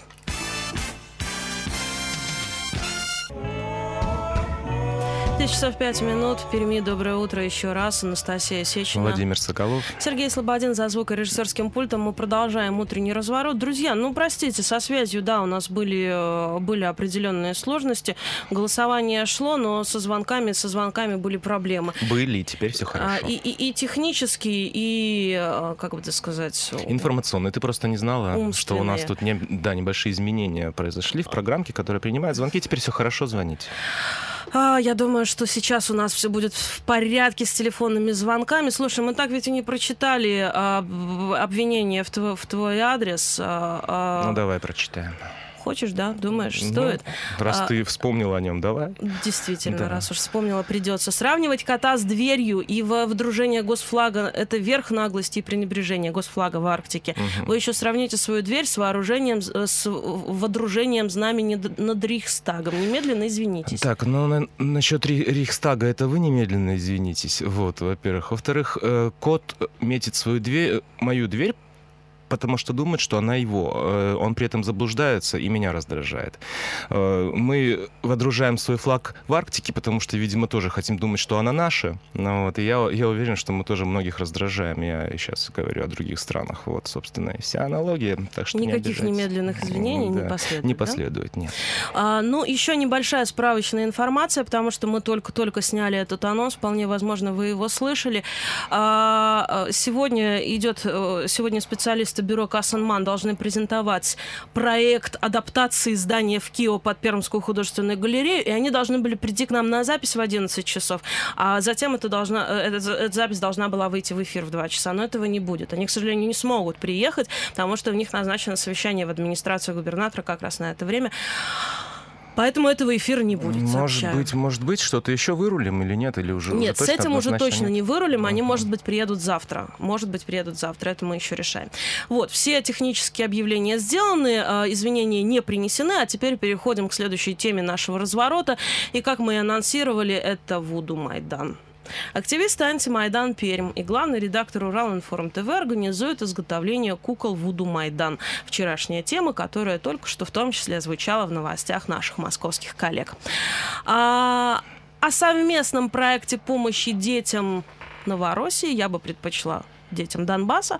10 часов 5 минут. В Перми. Доброе утро еще раз. Анастасия Сечина. Владимир Соколов. Сергей Слободин за звукорежиссерским пультом. Мы продолжаем утренний разворот. Друзья, простите, со связью, да, у нас были определенные сложности. Голосование шло, но со звонками были проблемы. Были, теперь все хорошо. И технические, и, как бы это сказать... Информационные. Ты просто не знала, умственные. что у нас тут небольшие изменения произошли в программке, которая принимает звонки. Теперь все хорошо, звоните. Я думаю, что сейчас у нас все будет в порядке с телефонными звонками. Слушай, мы так ведь и не прочитали обвинение в твой адрес. Давай прочитаем. Хочешь, да? Думаешь, стоит? Раз ты вспомнила о нем, давай. Действительно, да. Раз уж вспомнила, придется. Сравнивать кота с дверью и водружение госфлага — это верх наглости и пренебрежения госфлага в Арктике. Вы еще сравните свою дверь с вооружением, с водружением знамени над Рейхстагом. Немедленно извинитесь. Так, насчет Рейхстага это вы немедленно извинитесь. Вот, во-первых. Во-вторых, кот метит мою дверь, потому что думает, что она его. Он при этом заблуждается и меня раздражает. Мы водружаем свой флаг в Арктике, потому что, видимо, тоже хотим думать, что она наша. И я уверен, что мы тоже многих раздражаем. Я сейчас говорю о других странах. Вот, собственно, и вся аналогия. Так что никаких немедленных извинений не последует. Не последует, нет. Еще небольшая справочная информация, потому что мы только-только сняли этот анонс. Вполне возможно, вы его слышали. Сегодня специалисты бюро Кассенман должны презентовать проект адаптации здания в Кио под Пермскую художественную галерею, и они должны были прийти к нам на запись в 11 часов, а затем эта запись должна была выйти в эфир в 2 часа, но этого не будет. Они, к сожалению, не смогут приехать, потому что у них назначено совещание в администрацию губернатора как раз на это время. Поэтому этого эфира не будет. Может быть, что-то еще вырулим или нет? Или уже нет, уже с этим уже точно нет? не вырулим. Они, может быть, приедут завтра. Это мы еще решаем. Вот, все технические объявления сделаны, извинения не принесены, а теперь переходим к следующей теме нашего разворота. И, как мы и анонсировали, это Вуду Майдан. Активисты антимайдан Пермь и главный редактор Уралинформ ТВ организуют изготовление кукол Вуду Майдан. Вчерашняя тема, которая только что в том числе звучала в новостях наших московских коллег. О совместном проекте помощи детям Новороссии я бы предпочла детям Донбасса,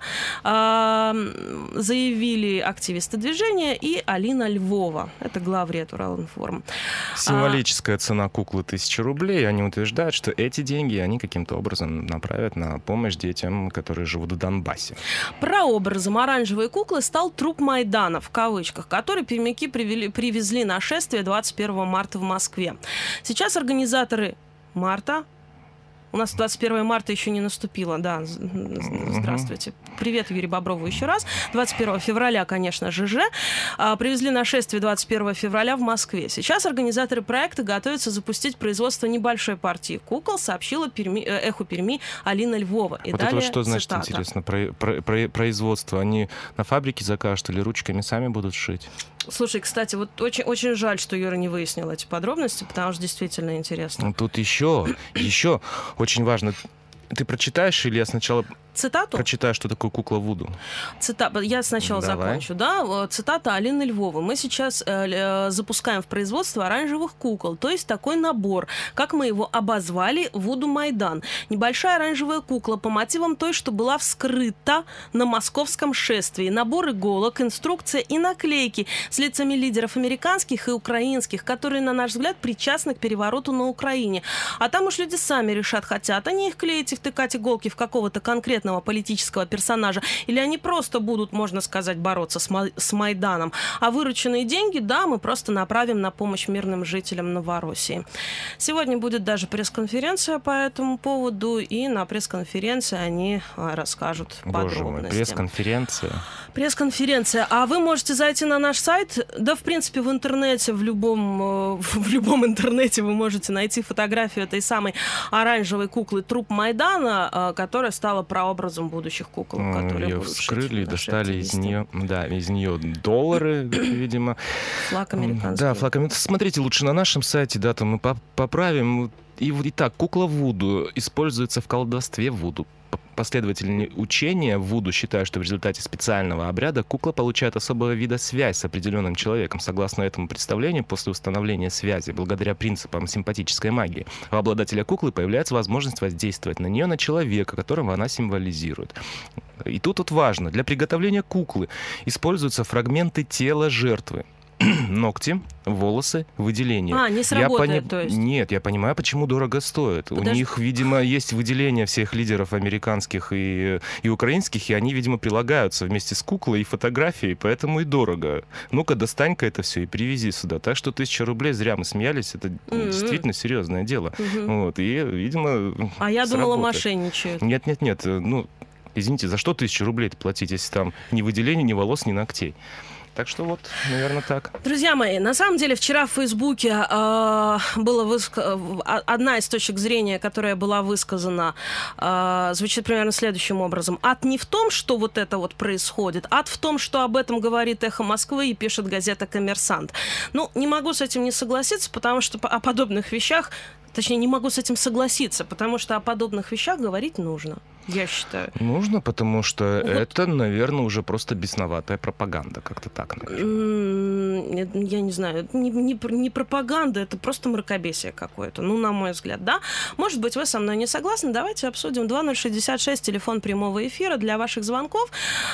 заявили активисты движения и Алина Львова. Это главред Уралинформ. Символическая цена куклы 1000 рублей. Они утверждают, что эти деньги они каким-то образом направят на помощь детям, которые живут в Донбассе. Прообразом оранжевой куклы стал труп Майдана, в кавычках, который пермяки привезли на шествие 21 марта в Москве. Сейчас организаторы марта... У нас 21 марта еще не наступило, да. Здравствуйте. Привет Юрию Боброву еще раз. 21 февраля, конечно, ЖЖ. Привезли на шествие 21 февраля в Москве. Сейчас организаторы проекта готовятся запустить производство небольшой партии кукол, сообщила Эху Перми Алина Львова. И вот далее это вот что значит, цитата. интересно, производство? Они на фабрике закажут или ручками сами будут шить? Слушай, кстати, вот очень, очень жаль, что Юра не выяснил эти подробности, потому что действительно интересно. Тут еще очень важно. Ты прочитаешь или я сначала... Цитату? Прочитаю, что такое кукла Вуду. Я сначала закончу. Да? Цитата Алины Львовой. Мы сейчас запускаем в производство оранжевых кукол, то есть такой набор, как мы его обозвали, Вуду Майдан. Небольшая оранжевая кукла по мотивам той, что была вскрыта на московском шествии. Набор иголок, инструкция и наклейки с лицами лидеров американских и украинских, которые, на наш взгляд, причастны к перевороту на Украине. А там уж люди сами решат, хотят они их клеить и втыкать иголки в какого-то конкретного политического персонажа, или они просто будут, можно сказать, бороться с Майданом. А вырученные деньги, да, мы просто направим на помощь мирным жителям Новороссии. Сегодня будет даже пресс-конференция по этому поводу, и на пресс-конференции они расскажут подробности. Боже мой, пресс-конференция. Пресс-конференция. А вы можете зайти на наш сайт, да, в принципе, в интернете, в любом интернете вы можете найти фотографию этой самой оранжевой куклы труп Майдана, которая стала прообразом будущих кукол, которые ее будут вскрыли и достали из активисты. нее доллары, видимо. Флаг американский. Да, флаг американский. Смотрите лучше на нашем сайте, да, там мы поправим. Итак, кукла Вуду используется в колдовстве Вуду. Последователи учения Вуду считают, что в результате специального обряда кукла получает особого вида связь с определенным человеком. Согласно этому представлению, после установления связи, благодаря принципам симпатической магии, у обладателя куклы появляется возможность воздействовать на нее, на человека, которого она символизирует. И тут важно, для приготовления куклы используются фрагменты тела жертвы. Ногти, волосы, выделения. Не сработает, то есть? Нет, я понимаю, почему дорого стоит. У них, видимо, есть выделения всех лидеров американских и украинских, и они, видимо, прилагаются вместе с куклой и фотографией, поэтому и дорого. Ну-ка, достань-ка это все и привези сюда. Так что 1000 рублей зря мы смеялись, это действительно серьезное дело. Вот, и, видимо, я думала, мошенничают. Нет, извините, за что 1000 рублей платить, если там ни выделений, ни волос, ни ногтей? Так что вот, наверное, так. Друзья мои, на самом деле вчера в Фейсбуке одна из точек зрения, которая была высказана, звучит примерно следующим образом. Ад не в том, что вот это вот происходит, ад в том, что об этом говорит «Эхо Москвы» и пишет газета «Коммерсант». Не могу с этим не согласиться, потому что о подобных вещах, точнее, не могу с этим согласиться, потому что о подобных вещах говорить нужно. Я считаю. Нужно, потому что это, наверное, уже просто бесноватая пропаганда. Как-то так, наверное. Я не знаю. Не пропаганда, это просто мракобесие какое-то. На мой взгляд, да. Может быть, вы со мной не согласны. Давайте обсудим. 2066, телефон прямого эфира для ваших звонков.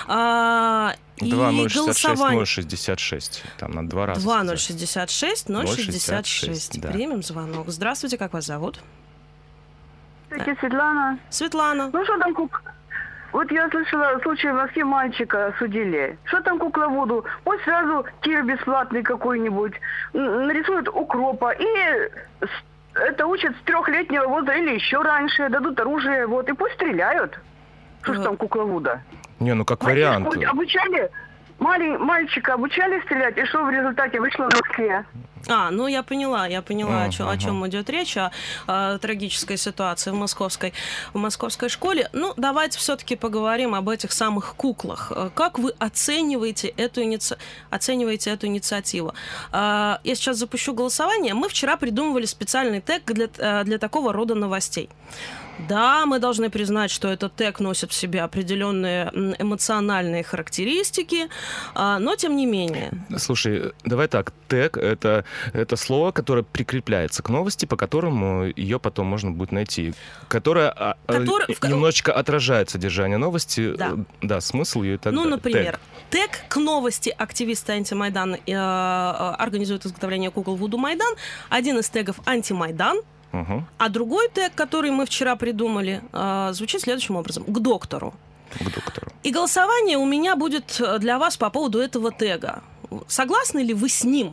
2066-066. Там на 2 раза. 2066-066. Да. Примем звонок. Здравствуйте, как вас зовут? Здравствуйте, Светлана. Светлана. Что там Вот я слышала случай в Москве, мальчика судили. Что там кукла Вуду? Пусть сразу тир бесплатный какой-нибудь, нарисуют укропа и это учат с 3-летнего возраста или еще раньше, дадут оружие, и пусть стреляют. Что ж там кукла Вуда? Как вариант. Обучали, мальчика обучали стрелять, и что в результате вышло в Москве? Я поняла, о чем идет речь, о трагической ситуации в московской школе. Давайте все-таки поговорим об этих самых куклах. Как вы оцениваете эту инициативу? Я сейчас запущу голосование. Мы вчера придумывали специальный тег для такого рода новостей. Да, мы должны признать, что этот тег носит в себе определенные эмоциональные характеристики, но тем не менее. Слушай, давай так. Тег — это слово, которое прикрепляется к новости, по которому ее потом можно будет найти, которое немножечко отражает содержание новости, да, смысл ее и так далее. Например, тег к новости «Активисты антимайдана организуют изготовление кукол Вуду Майдан». Один из тегов «Антимайдан». А другой тег, который мы вчера придумали, звучит следующим образом. К доктору. И голосование у меня будет для вас по поводу этого тега. Согласны ли вы с ним?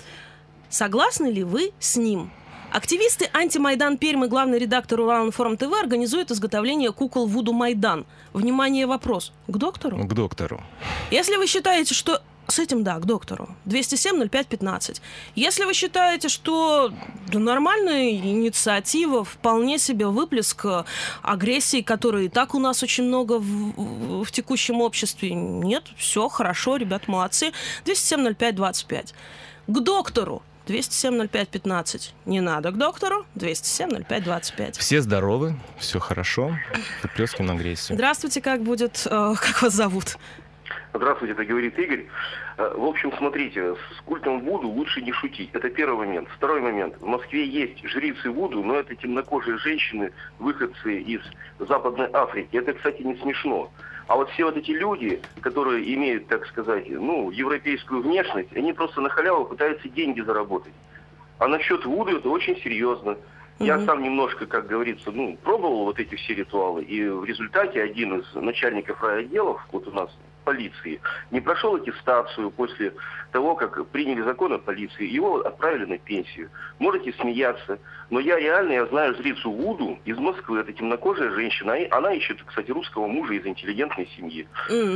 Активисты «Антимайдан Пермь» и главный редактор Уралинформ ТВ организуют изготовление кукол Вуду Майдан. Внимание, вопрос. К доктору? К доктору. Если вы считаете, что С этим, да, к доктору. 207-05-15. Если вы считаете, что нормальная инициатива, вполне себе выплеск агрессии, которой и так у нас очень много в текущем обществе, нет, все хорошо, ребят, молодцы. 207-05-25. К доктору. 207-05-15. Не надо к доктору. 207-05-25. Все здоровы, все хорошо. Выплескиваем агрессию. Здравствуйте, как вас зовут? Здравствуйте, это говорит Игорь. В общем, смотрите, с культом Вуду лучше не шутить. Это первый момент. Второй момент. В Москве есть жрицы Вуду, но это темнокожие женщины, выходцы из Западной Африки. Это, кстати, не смешно. А вот все вот эти люди, которые имеют, так сказать, европейскую внешность, они просто на халяву пытаются деньги заработать. А насчет Вуду это очень серьезно. Я сам немножко, как говорится, пробовал вот эти все ритуалы. И в результате один из начальников райотделов, вот у нас полиции, не прошел аттестацию после того, как приняли закон о полиции, его отправили на пенсию. Можете смеяться, но я знаю жрицу Вуду из Москвы, это темнокожая женщина, она ищет, кстати, русского мужа из интеллигентной семьи.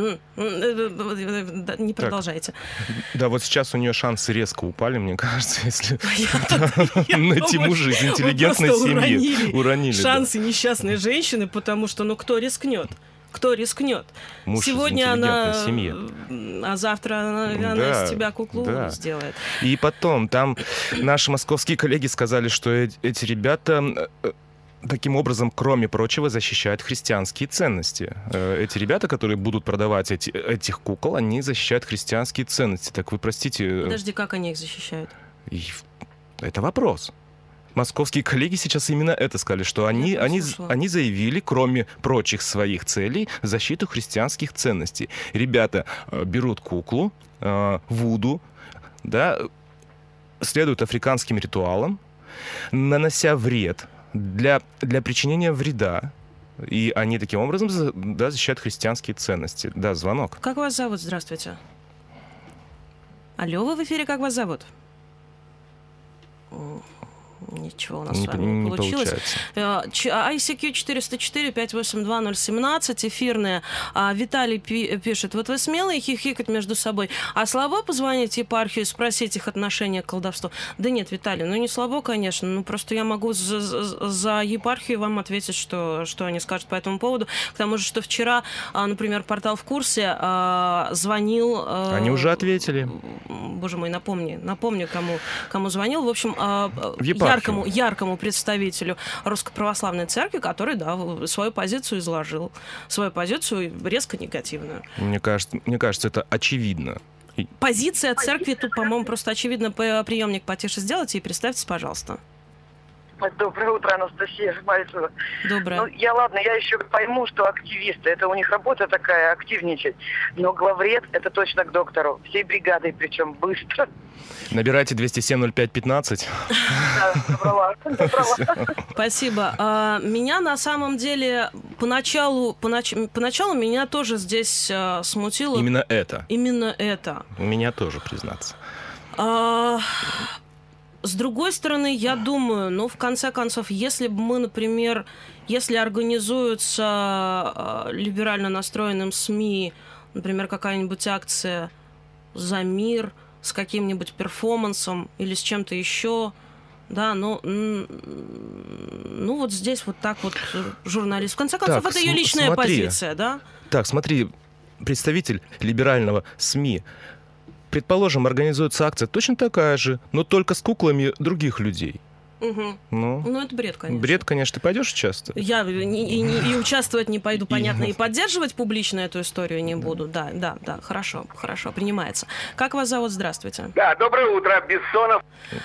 Не продолжайте. Да, вот сейчас у нее шансы резко упали, мне кажется, если найти мужа из интеллигентной семьи. Уронили. Шансы несчастной женщины, потому что, кто рискнет? Кто рискнет? Муж Сегодня она, семье. А завтра она из тебя куклу сделает. И потом, там наши московские коллеги сказали, что эти ребята таким образом, кроме прочего, защищают христианские ценности. Эти ребята, которые будут продавать этих кукол, они защищают христианские ценности. Так вы простите... Подожди, как они их защищают? Это вопрос. Московские коллеги сейчас именно это сказали, что они заявили, кроме прочих своих целей, защиту христианских ценностей. Ребята берут куклу, вуду, да, следуют африканским ритуалам, нанося вред для причинения вреда. И они таким образом защищают христианские ценности. Да, звонок. Как вас зовут? Здравствуйте. Алло, вы в эфире, как вас зовут? Ничего у нас с вами не получилось. ICQ 404-582-017, эфирная. Виталий пишет: вот вы смелые хихикать между собой, а слабо позвонить в епархию и спросить их отношение к колдовству? Да нет, Виталий, не слабо, конечно, просто я могу за епархию вам ответить, что они скажут по этому поводу. К тому же, что вчера, например, портал «В курсе» звонил... Они уже ответили. Боже мой, напомню, кому звонил. В общем, яркому представителю Русской Православной Церкви, который, свою позицию изложил. Свою позицию резко негативную. Мне кажется, это очевидно. Позиция церкви тут, по-моему, просто очевидно. Приемник потише сделайте и представьтесь, пожалуйста. Доброе утро, Анастасия Мальцева. Доброе. Я еще пойму, что активисты, это у них работа такая, активничать. Но главред, это точно к доктору. Всей бригадой, причем быстро. Набирайте 207-05-15. Да, добрала. Спасибо. Меня на самом деле поначалу меня тоже здесь смутило. Именно это. Меня тоже, признаться. С другой стороны, я думаю, в конце концов, если бы мы, например, если организуется либерально настроенным СМИ, например, какая-нибудь акция «За мир» с каким-нибудь перформансом или с чем-то еще, да, вот здесь вот так вот журналист. В конце концов, это ее личная позиция, да? Так, смотри, представитель либерального СМИ. Предположим, организуется акция точно такая же, но только с куклами других людей. Угу. Это бред, конечно. Бред, конечно. Ты пойдешь часто? Я и участвовать не пойду, понятно, и поддерживать публично эту историю не буду. Да, хорошо, принимается. Как вас зовут? Здравствуйте. Да, доброе утро, Бессонов.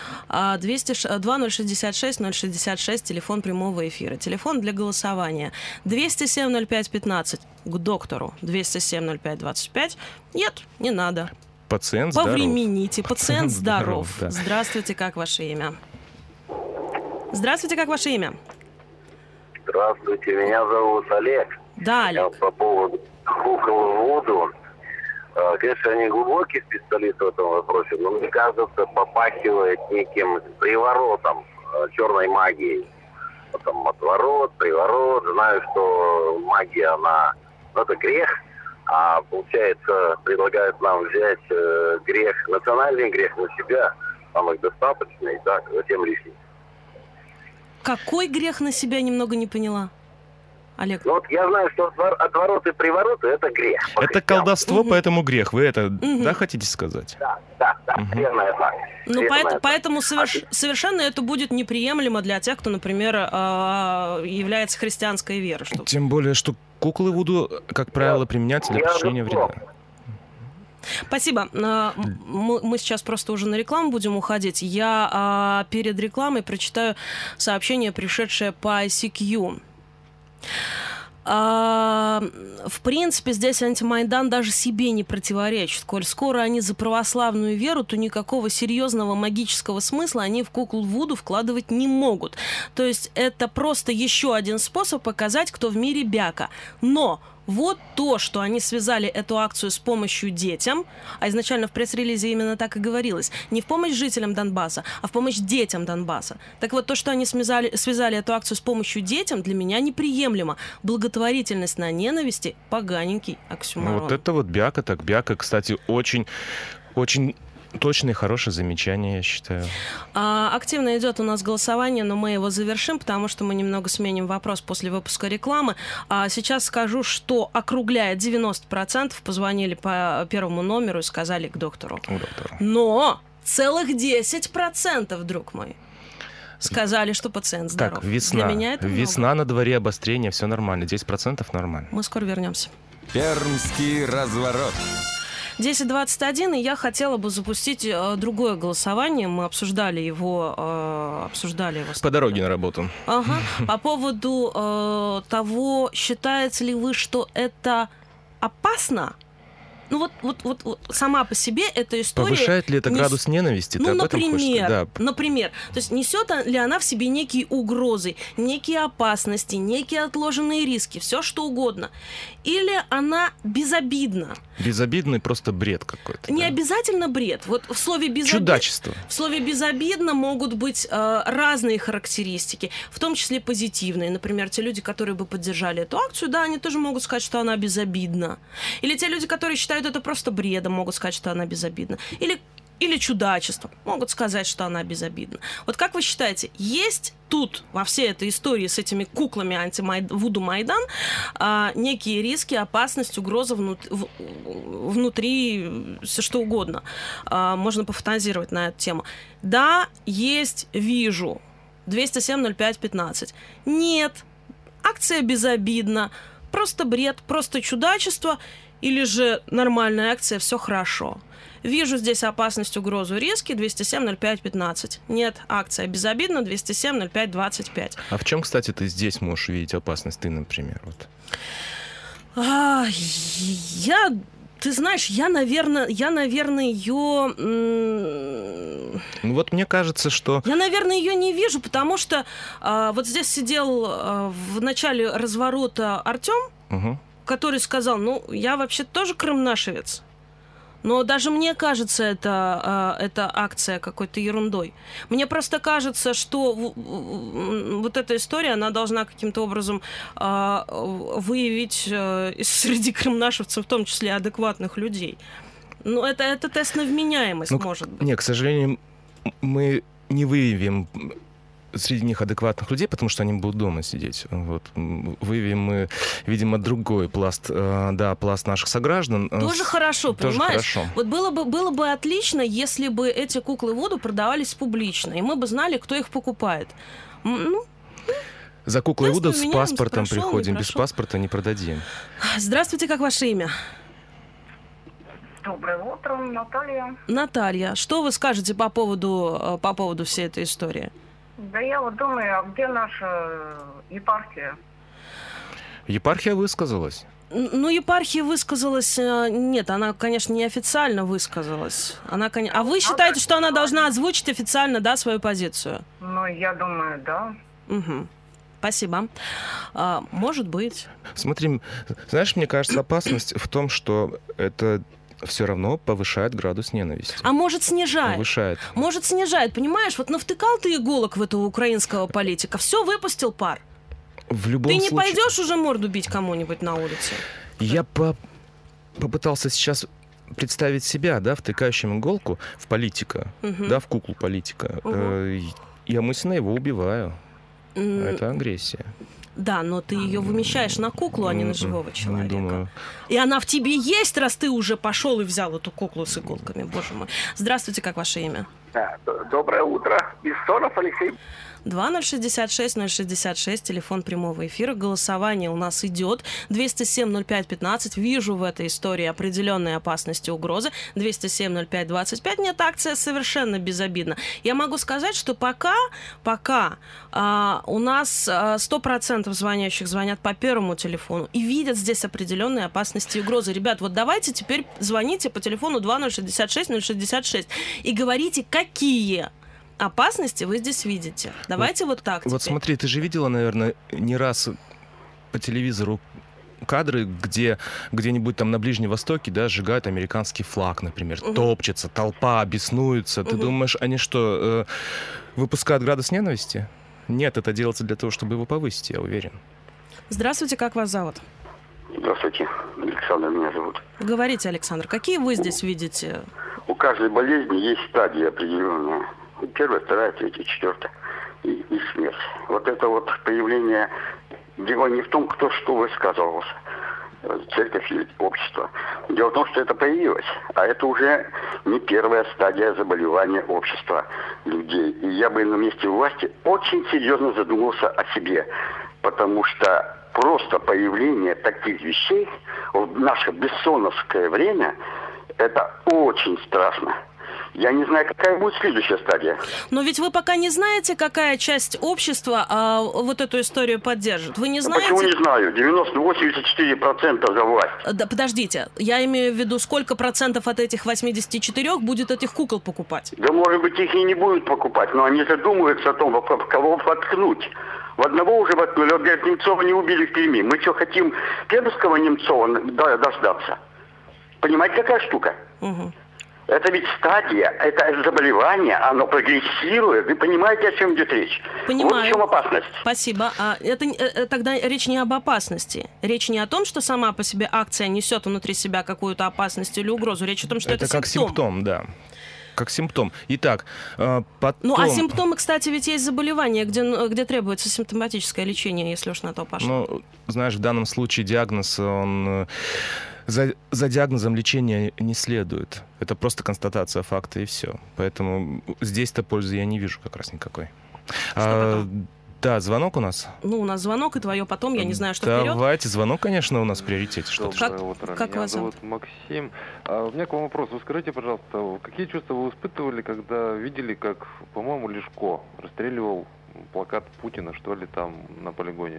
2066-066, телефон прямого эфира. Телефон для голосования. 207-05-15 к доктору. 207-05-25. Нет, не надо. Пациент здоров. Повремените. Пациент здоров. Да. Здравствуйте, как ваше имя? Здравствуйте, меня зовут Олег. Да, Олег. По поводу кукол Вуду. Конечно, я не глубокий специалист в этом вопросе, но мне кажется, попахивает неким приворотом, черной магией. Потом отворот, приворот. Знаю, что магия, это грех. А получается, предлагают нам взять грех, национальный грех на себя, самых достаточный, так, затем лишний. Какой грех на себя, немного не поняла, Олег? Ну вот я знаю, что отвороты и привороты — это грех. Это колдовство, поэтому грех. Вы это, да, хотите сказать? Да, верно так. Ну, поэтому совершенно это будет неприемлемо для тех, кто, например, является христианской верой. Тем более, что куклы Вуду, как правило, применяются для причинения вреда. Спасибо. Мы сейчас просто уже на рекламу будем уходить. Я перед рекламой прочитаю сообщение, пришедшее по ICQ. В принципе, здесь антимайдан даже себе не противоречит. Коль скоро они за православную веру, то никакого серьезного магического смысла они в куклу Вуду вкладывать не могут. То есть это просто еще один способ показать, кто в мире бяка. Но вот то, что они связали эту акцию с помощью детям, а изначально в пресс-релизе именно так и говорилось, не в помощь жителям Донбасса, а в помощь детям Донбасса. Так вот, то, что они связали эту акцию с помощью детям, для меня неприемлемо. Благотворительность на ненависти — поганенький оксюморон. Ну, вот это вот бяка, так бяка, кстати, очень точное и хорошее замечание, я считаю. Активно идет у нас голосование, но мы его завершим, потому что мы немного сменим вопрос после выпуска рекламы. Сейчас скажу, что округляя 90% позвонили по первому номеру и сказали к доктору. Но целых 10%, друг мой, сказали, что пациент здоров. Так, весна. Для меня это весна на дворе, обострение, все нормально. 10% нормально. Мы скоро вернемся. Пермский разворот. 10:21, и я хотела бы запустить другое голосование. Мы обсуждали его по дороге на работу. Ага. По поводу того, считаете ли вы, что это опасно? Ну вот сама по себе эта история... Повышает ли это градус ненависти? Ну, например. То есть несет ли она в себе некие угрозы, некие опасности, некие отложенные риски, все что угодно? Или она безобидна? Безобидный просто бред какой-то. Не обязательно бред. Вот в слове чудачество. В слове безобидно могут быть разные характеристики, в том числе позитивные. Например, те люди, которые бы поддержали эту акцию, да, они тоже могут сказать, что она безобидна. Или те люди, которые считают это просто бредом, могут сказать, что она безобидна. Или чудачеством, могут сказать, что она безобидна. Вот как вы считаете, есть тут, во всей этой истории с этими куклами Вуду Майдан, некие риски, опасность, угроза внутри, что угодно? Можно пофантазировать на эту тему. Да, есть, вижу. 207-05-15. Нет, акция безобидна. Просто бред, просто чудачество. Или же нормальная акция, все хорошо. Вижу здесь опасность, угрозу, риски, 207-05-15. Нет, акция безобидна, 207-05-25. А в чем, кстати, ты здесь можешь увидеть опасность, ты, например? Вот. Ты знаешь, я, наверное, ее... Ну вот мне кажется, что... Я, наверное, ее не вижу, потому что вот здесь сидел в начале разворота Артем, который сказал, я вообще тоже крымнашевец. Но даже мне кажется, эта акция какой-то ерундой. Мне просто кажется, что вот эта история, она должна каким-то образом выявить среди крымнашевцев, в том числе адекватных людей. Ну, это тест на вменяемость, может быть. Нет, к сожалению, мы не выявим среди них адекватных людей, потому что они будут дома сидеть. Вот. Выявим мы, видимо, другой пласт, пласт наших сограждан. Тоже хорошо, тоже понимаешь? Хорошо. Вот было бы отлично, если бы эти куклы Вуду продавались публично, и мы бы знали, кто их покупает. За куклой Вуду с паспортом приходим, без паспорта не продадим. Здравствуйте, как ваше имя? Доброе утро, Наталья. Наталья, что вы скажете по поводу всей этой истории? Да я вот думаю, а где наша епархия? Епархия высказалась. Ну, епархия высказалась... Нет, она, конечно, неофициально высказалась. А вы считаете, что она должна озвучить официально, да, свою позицию? Ну, я думаю, да. Угу. Спасибо. Может быть. Смотри, знаешь, мне кажется, опасность в том, что это... все равно повышает градус ненависти. А может, снижает. Повышает. Может, снижает. Понимаешь, вот навтыкал ты иголок в этого украинского политика, все, выпустил пар. В любом случае... случае... Ты не пойдешь уже морду бить кому-нибудь на улице? попытался сейчас представить себя, да, втыкающим иголку в политика, да, в куклу политика. Я мысленно его убиваю. Это агрессия. Да, но ты ее вымещаешь на куклу, а не на живого человека. Думаю. И она в тебе есть, раз ты уже пошел и взял эту куклу с иголками, боже мой. Здравствуйте, как ваше имя? Доброе утро. Бессонов Алексей. 2066-066, телефон прямого эфира. Голосование у нас идет. 207-05-15. Вижу в этой истории определенные опасности, угрозы. 207-05-25. Нет, акция совершенно безобидна. Я могу сказать, что пока у нас 100% звонящих звонят по первому телефону и видят здесь определенные опасности и угрозы. Ребят, вот давайте теперь звоните по телефону 2066-066 и говорите, какие опасности вы здесь видите. Давайте вот так теперь. Вот смотри, ты же видела, наверное, не раз по телевизору кадры, где где-нибудь там на Ближнем Востоке, да, сжигают американский флаг, например, топчется, толпа беснуется. Ты думаешь, они что, выпускают градус ненависти? Нет, это делается для того, чтобы его повысить, я уверен. Здравствуйте, как вас зовут? Здравствуйте, Александр меня зовут. Говорите, Александр, какие вы здесь видите? У каждой болезни есть стадии определенные. Первая, вторая, третья, четвертая и смерть. Вот это вот появление, дело не в том, кто что высказывался, церковь или общество. Дело в том, что это появилось, а это уже не первая стадия заболевания общества людей. И я бы на месте власти очень серьезно задумался о себе, потому что просто появление таких вещей в наше бессоновское время, это очень страшно. Я не знаю, какая будет следующая стадия. Но ведь вы пока не знаете, какая часть общества вот эту историю поддержит. Вы не знаете? Почему не знаю? 84% за власть. Да, подождите. Я имею в виду, сколько процентов от этих 84 будет этих кукол покупать? Да, может быть, их и не будут покупать, но они задумываются о том, кого воткнуть. В одного уже воткнули. Вот, говорят, Немцова не убили в Перми. Мы что, хотим пермского Немцова дождаться? Понимаете, какая штука? Это ведь стадия, это заболевание, оно прогрессирует. Вы понимаете, о чем идет речь? Понимаю. Вот в чем опасность. Спасибо. Тогда речь не об опасности. Речь не о том, что сама по себе акция несет внутри себя какую-то опасность или угрозу. Речь о том, что это как симптом, да. Как симптом. Итак, потом... Ну, а симптомы, кстати, ведь есть заболевания, где требуется симптоматическое лечение, если уж на то пошло. Ну, знаешь, в данном случае диагноз, он... За диагнозом лечения не следует. Это просто констатация факта, и все. Поэтому здесь-то пользы я не вижу как раз никакой. Да, звонок у нас. Ну, у нас звонок, и твое потом, я не знаю, что вперед. Давайте, звонок, конечно, у нас в приоритете. Доброе утро. Как вас зовут? Максим. У меня к вам вопрос. Вы скажите, пожалуйста, какие чувства вы испытывали, когда видели, как, по-моему, Лешко расстреливал плакат Путина, что ли, там на полигоне?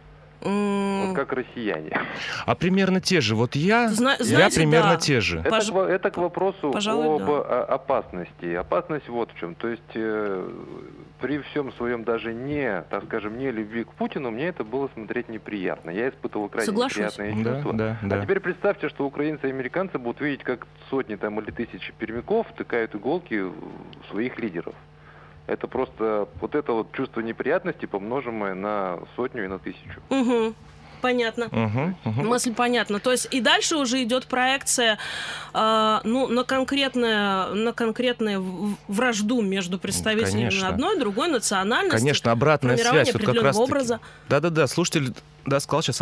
Вот как россияне. А примерно те же. Вот я примерно те же. Это к вопросу об опасности. Опасность вот в чем. То есть при всем своем даже так скажем, не любви к Путину, мне это было смотреть неприятно. Я испытывал крайне неприятные чувства. А теперь представьте, что украинцы и американцы будут видеть, как сотни там, или тысячи пермяков втыкают иголки в своих лидеров. Это просто вот это вот чувство неприятности, помножимое на сотню и на тысячу. Понятно. Мысль понятна. То есть и дальше уже идет проекция на конкретную вражду между представителями одной, другой национальности. Конечно, обратная связь. Вот как раз образа. Да. Слушатель сказал сейчас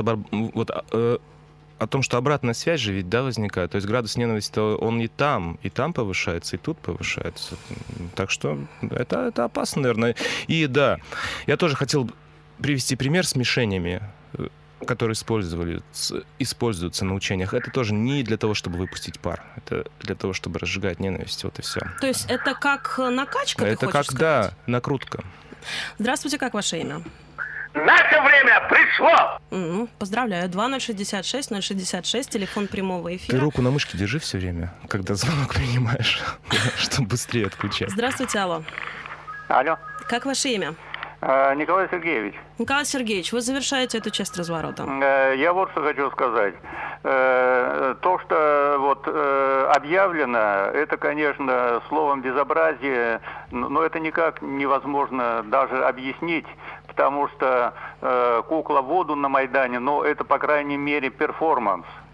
о том, что обратная связь же ведь, возникает. То есть градус ненависти, он и там повышается, и тут повышается. Так что это опасно, наверное. И да, я тоже хотел привести пример с мишенями, которые используются на учениях. Это тоже не для того, чтобы выпустить пар. Это для того, чтобы разжигать ненависть. Вот и все. То есть это как накачка, это ты хочешь сказать? Да, накрутка. Здравствуйте, как ваше имя? Наше время пришло! Поздравляю. 2066-066, телефон прямого эфира. Ты руку на мышке держи все время, когда звонок принимаешь, чтобы быстрее отключать. Здравствуйте, алло. Алло. Как ваше имя? Николай Сергеевич. Николай Сергеевич, вы завершаете эту часть разворота. Я вот что хочу сказать. То, что объявлено, это, конечно, словом безобразие, но это никак невозможно даже объяснить, потому что кукла воду на Майдане, это, по крайней мере, перформанс.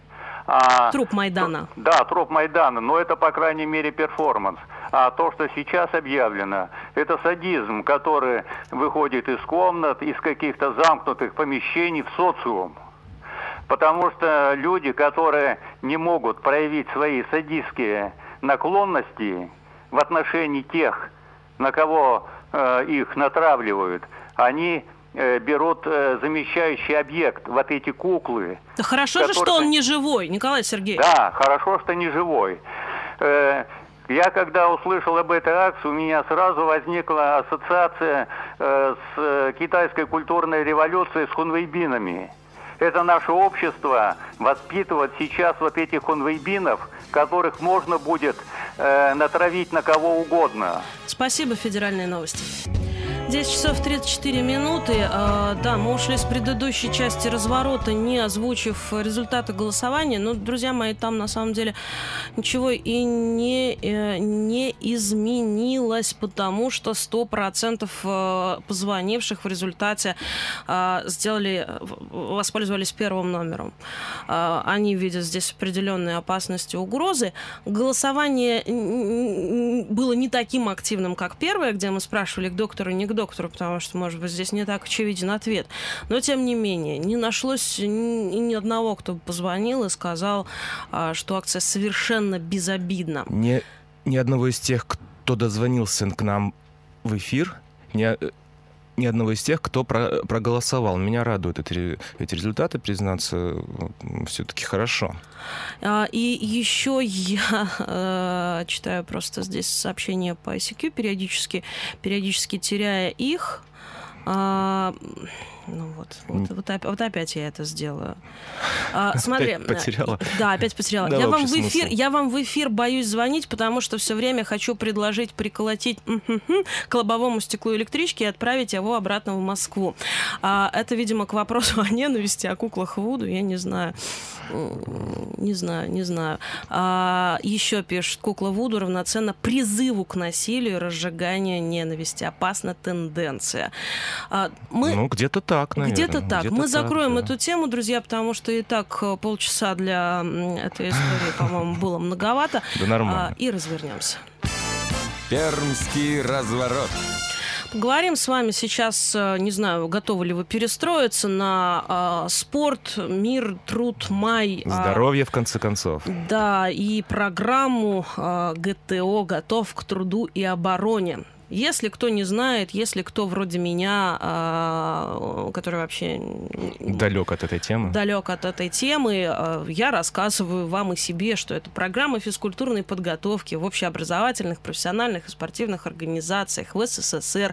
Труп Майдана. Да, труп Майдана, но это, по крайней мере, перформанс. А то, что сейчас объявлено, это садизм, который выходит из комнат, из каких-то замкнутых помещений в социум. Потому что люди, которые не могут проявить свои садистские наклонности в отношении тех, на кого их натравливают, они берут замещающий объект, вот эти куклы. Да хорошо же, что он не живой, Николай Сергеевич. Да, хорошо, что не живой. Я когда услышал об этой акции, у меня сразу возникла ассоциация с китайской культурной революцией, с хунвейбинами. Это наше общество воспитывает сейчас вот этих хунвейбинов, которых можно будет натравить на кого угодно. Спасибо, федеральные новости. 10 часов 34 минуты. Да, мы ушли с предыдущей части разворота, не озвучив результаты голосования. Но, друзья мои, там на самом деле ничего и не изменилось, потому что 100% позвонивших в результате воспользовались первым номером. Они видят здесь определенные опасности, угрозы. Голосование было не таким активным, как первое, где мы спрашивали к доктору, не к доктору, потому что, может быть, здесь не так очевиден ответ. Но, тем не менее, не нашлось ни одного, кто позвонил и сказал, что акция совершенно безобидна. Ни одного из тех, кто дозвонился к нам в эфир, ни одного из тех, кто проголосовал. Меня радуют эти результаты, признаться, все-таки хорошо. И еще я читаю просто здесь сообщения по ICQ периодически теряя их. Вот опять я это сделаю. Смотри, опять потеряла. Да, опять потеряла. Да, я вам в эфир боюсь звонить, потому что все время хочу предложить приколотить к лобовому стеклу электрички и отправить его обратно в Москву. Это, видимо, к вопросу о ненависти, о куклах Вуду, я не знаю. Не знаю. Еще пишет, кукла Вуду равноценна призыву к насилию и разжиганию ненависти. Опасна тенденция. Где-то так, наверное. Где-то так. Мы закроем эту тему, друзья, потому что и так полчаса для этой истории, по-моему, было многовато. Да нормально. И развернемся. Пермский разворот. Поговорим с вами сейчас, не знаю, готовы ли вы перестроиться на спорт, мир, труд, май. Здоровье, в конце концов. Да, и программу ГТО «Готов к труду и обороне». Если кто не знает, если кто вроде меня, который вообще далек от этой темы, я рассказываю вам и себе, что это программа физкультурной подготовки в общеобразовательных, профессиональных и спортивных организациях в СССР,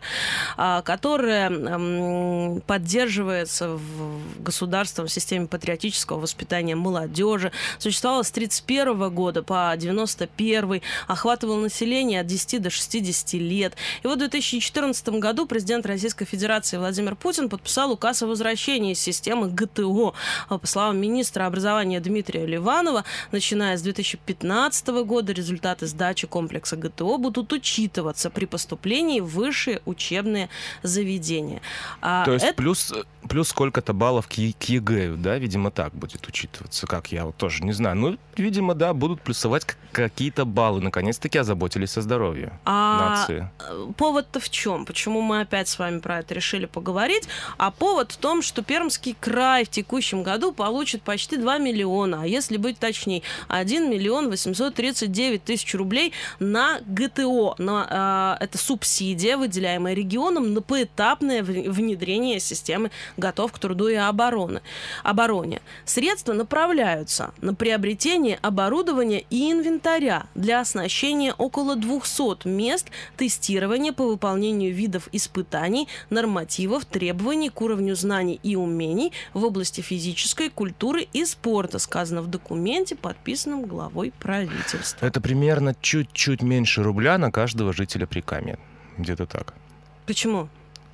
которая поддерживается государством в системе патриотического воспитания молодежи, существовала с 1931 года по 1991, охватывала население от 10 до 60 лет. И вот в 2014 году президент Российской Федерации Владимир Путин подписал указ о возвращении из системы ГТО. По словам министра образования Дмитрия Ливанова, начиная с 2015 года результаты сдачи комплекса ГТО будут учитываться при поступлении в высшие учебные заведения. То есть плюс сколько-то баллов к ЕГЭ, да, видимо, так будет учитываться, как я вот тоже не знаю. Ну, видимо, да, будут плюсовать какие-то баллы. Наконец-таки озаботились о здоровье нации. Повод-то в чем? Почему мы опять с вами про это решили поговорить? А повод в том, что Пермский край в текущем году получит почти 2 миллиона, а если быть точнее, 1 миллион 839 тысяч рублей на ГТО. Это субсидия, выделяемая регионом на поэтапное внедрение системы «Готов к труду и обороне». Средства направляются на приобретение оборудования и инвентаря для оснащения около 200 мест тестирования по выполнению видов испытаний, нормативов, требований к уровню знаний и умений в области физической культуры и спорта, сказано в документе, подписанном главой правительства. Это примерно чуть-чуть меньше рубля на каждого жителя Прикамья. Где-то так. Почему?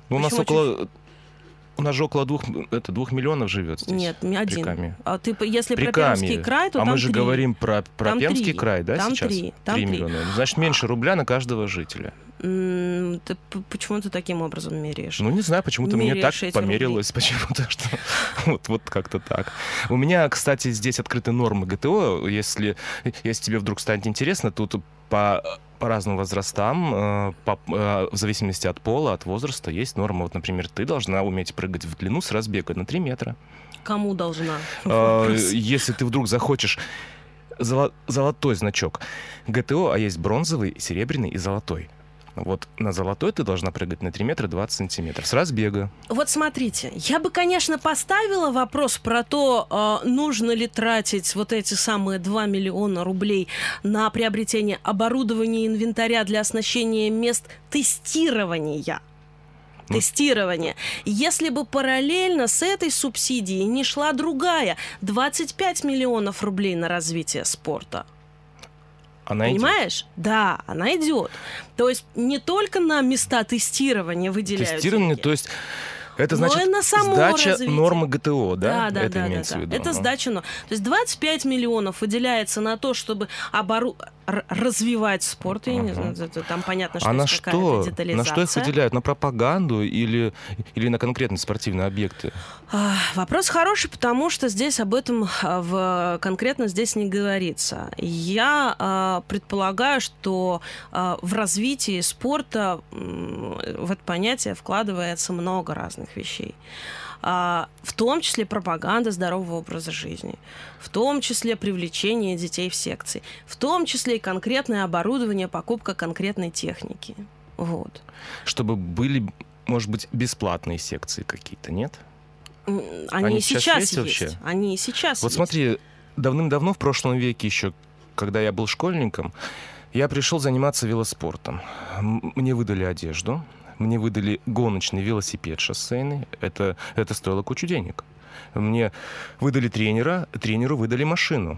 У нас же около 2 миллионов живет здесь. Нет, один. Прикамье. Если про Пермский край, то там 3. А мы же говорим про Пермский край, да, там сейчас? 3 миллиона. Значит, меньше рубля на каждого жителя. Почему ты таким образом меряешь? Ну, не знаю, почему-то мне так померилось, почему-то, что вот как-то так. У меня, кстати, здесь открыты нормы ГТО. Если тебе вдруг станет интересно, тут по разным возрастам, в зависимости от пола, от возраста, есть норма. Вот, например, ты должна уметь прыгать в длину с разбега на 3 метра. Кому должна? Если ты вдруг захочешь золотой значок ГТО, а есть бронзовый, серебряный и золотой. Вот на золотой ты должна прыгать на 3 метра 20 сантиметров с разбега. Вот смотрите, я бы, конечно, поставила вопрос про то, нужно ли тратить вот эти самые 2 миллиона рублей на приобретение оборудования и инвентаря для оснащения мест тестирования. Если бы параллельно с этой субсидией не шла другая, 25 миллионов рублей на развитие спорта. Она Понимаешь? Идет. Да, она идет. То есть не только на места тестирования выделяют Тестирование, деньги, то есть это значит на само сдача развитие. Нормы ГТО, да? Да, это имеется в виду. Это сдача. То есть 25 миллионов выделяется на то, чтобы развивать спорт. Я не знаю, там понятно, что есть какая-то детализация. На что их выделяют? На пропаганду или на конкретные спортивные объекты? Вопрос хороший, потому что здесь об этом конкретно здесь не говорится. Я предполагаю, что в развитии спорта в это понятие вкладывается много разных вещей. В том числе пропаганда здорового образа жизни, в том числе привлечение детей в секции, в том числе и конкретное оборудование, покупка конкретной техники. Вот. Чтобы были, может быть, бесплатные секции какие-то, нет? Они и сейчас есть. Они и сейчас вот есть. Смотри, давным-давно, в прошлом веке еще, когда я был школьником, я пришел заниматься велоспортом. Мне выдали одежду. Мне выдали гоночный велосипед шоссейный. Это стоило кучу денег. Мне выдали тренеру выдали машину.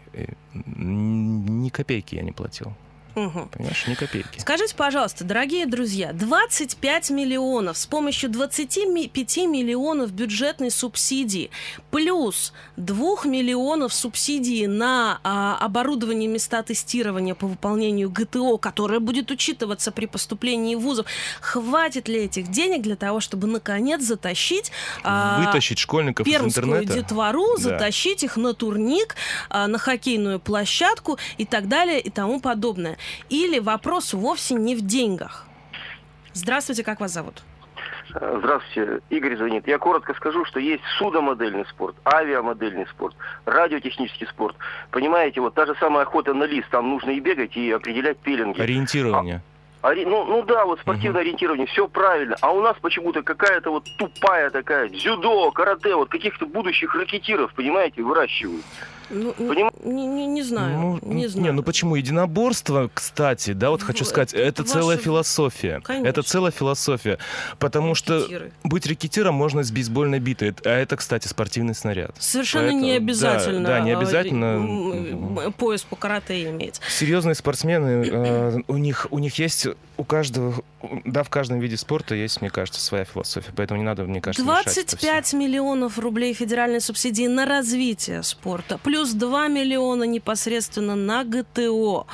Ни копейки я не платил. Угу. Понимаешь, ни копейки. Скажите, пожалуйста, дорогие друзья, 25 миллионов с помощью 25 миллионов бюджетной субсидии плюс 2 миллионов субсидии на оборудование места тестирования по выполнению ГТО, которое будет учитываться при поступлении в вузов. Хватит ли этих денег для того, чтобы наконец затащить вытащить школьников из интернета? Пермскую детвору, затащить их на турник, на хоккейную площадку и так далее и тому подобное. Или вопрос вовсе не в деньгах. Здравствуйте, как вас зовут? Здравствуйте, Игорь звонит. Я коротко скажу, что есть судомодельный спорт, авиамодельный спорт, радиотехнический спорт. Понимаете, вот та же самая охота на лис, там нужно и бегать, и определять пеленги. Ориентирование. Ну да, вот спортивное ориентирование, все правильно. А у нас почему-то какая-то вот тупая такая дзюдо, карате, вот каких-то будущих ракетиров, понимаете, выращивают. Не знаю. Не знаю. Ну почему? Единоборство, кстати, да, вот хочу сказать, это целая философия. Конечно. Это целая философия. Потому что быть ракетиром можно с бейсбольной битой. А это, кстати, спортивный снаряд. Совершенно не обязательно. Да, не обязательно. Пояс по карате иметь. Серьезные спортсмены, у них есть, у каждого, да, в каждом виде спорта есть, мне кажется, своя философия. Поэтому не надо, мне кажется, 25 миллионов рублей федеральной субсидии на развитие спорта. Плюс 2 миллиона непосредственно на ГТО.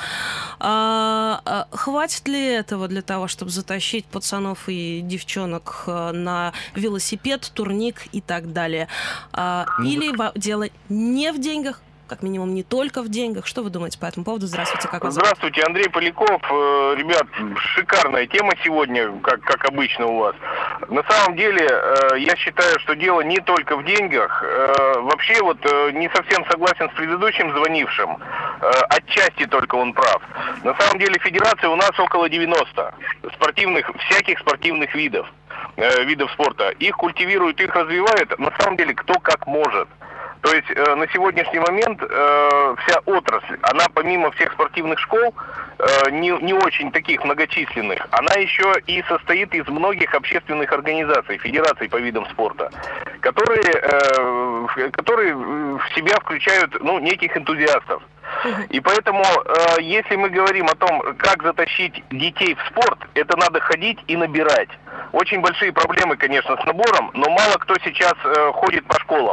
Хватит ли этого для того, чтобы затащить пацанов и девчонок на велосипед, турник и так далее? Или дело не в деньгах? Как минимум, не только в деньгах. Что вы думаете по этому поводу? Здравствуйте, как вас зовут? Здравствуйте, Андрей Поляков. Ребят, шикарная тема сегодня, как обычно у вас. На самом деле, я считаю, что дело не только в деньгах. Вообще, вот не совсем согласен с предыдущим звонившим. Отчасти только он прав. На самом деле, федерация у нас около 90 всяких спортивных видов спорта. Их культивируют, их развивают, на самом деле, кто как может. То есть на сегодняшний момент вся отрасль, она помимо всех спортивных школ, не очень таких многочисленных, она еще и состоит из многих общественных организаций, федераций по видам спорта, которые в себя включают неких энтузиастов. И поэтому, если мы говорим о том, как затащить детей в спорт, это надо ходить и набирать. Очень большие проблемы, конечно, с набором, но мало кто сейчас ходит по школам.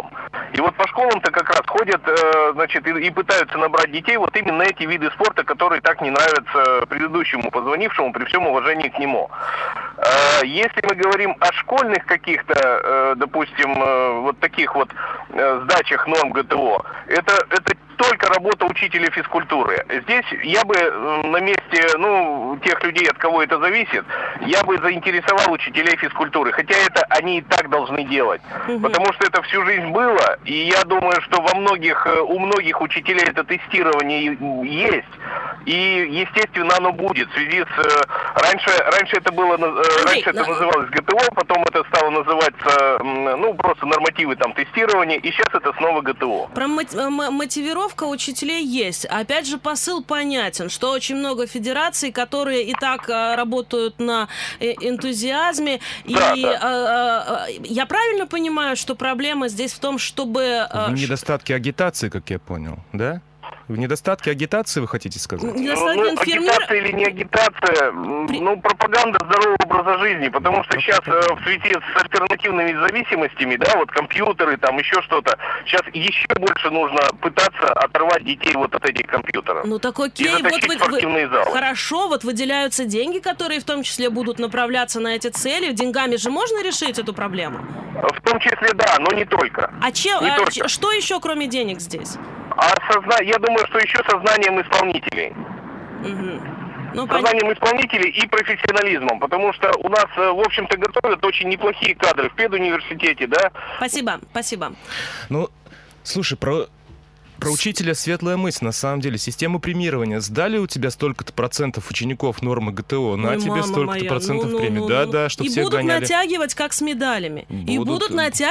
И вот по школам-то как раз ходят, значит, и пытаются набрать детей вот именно эти виды спорта, которые так не нравятся предыдущему позвонившему, при всем уважении к нему. Если мы говорим о школьных каких-то, допустим, вот таких вот сдачах норм ГТО, это только работа учителя физкультуры. Здесь я бы на месте, тех людей, от кого это зависит, я бы заинтересовал учителей физкультуры. Хотя это они и так должны делать. Потому что это всю жизнь было. И я думаю, что у многих учителей это тестирование есть. И, естественно, оно будет. В связи с... Раньше это было... Раньше это называлось ГТО, потом это стало называться, просто нормативы там тестирования, и сейчас это снова ГТО. Про мотивировка учителей есть. Опять же, посыл понятен, что очень много федераций, которые и так работают на энтузиазме. Да, и я правильно понимаю, что проблема здесь в том, чтобы... В недостатке агитации, как я понял, да? В недостатке агитации, вы хотите сказать? Агитация или не агитация, пропаганда здорового образа жизни, потому что сейчас в связи с альтернативными зависимостями, да, вот компьютеры, там еще что-то, сейчас еще больше нужно пытаться оторвать детей вот от этих компьютеров. Ну так окей, вот хорошо, вот выделяются деньги, которые в том числе будут направляться на эти цели, деньгами же можно решить эту проблему? В том числе, да, но не только. Что еще кроме денег здесь? Я думаю, что еще сознанием исполнителей. Сознанием исполнителей и профессионализмом, потому что у нас, в общем-то, готовят очень неплохие кадры в педуниверситете, да? Спасибо. Слушай, про учителя светлая мысль, на самом деле. Система премирования. Сдали у тебя столько-то процентов учеников нормы ГТО, тебе столько-то процентов премии. Да, чтобы всех гоняли. И будут натягивать, как с медалями. Будет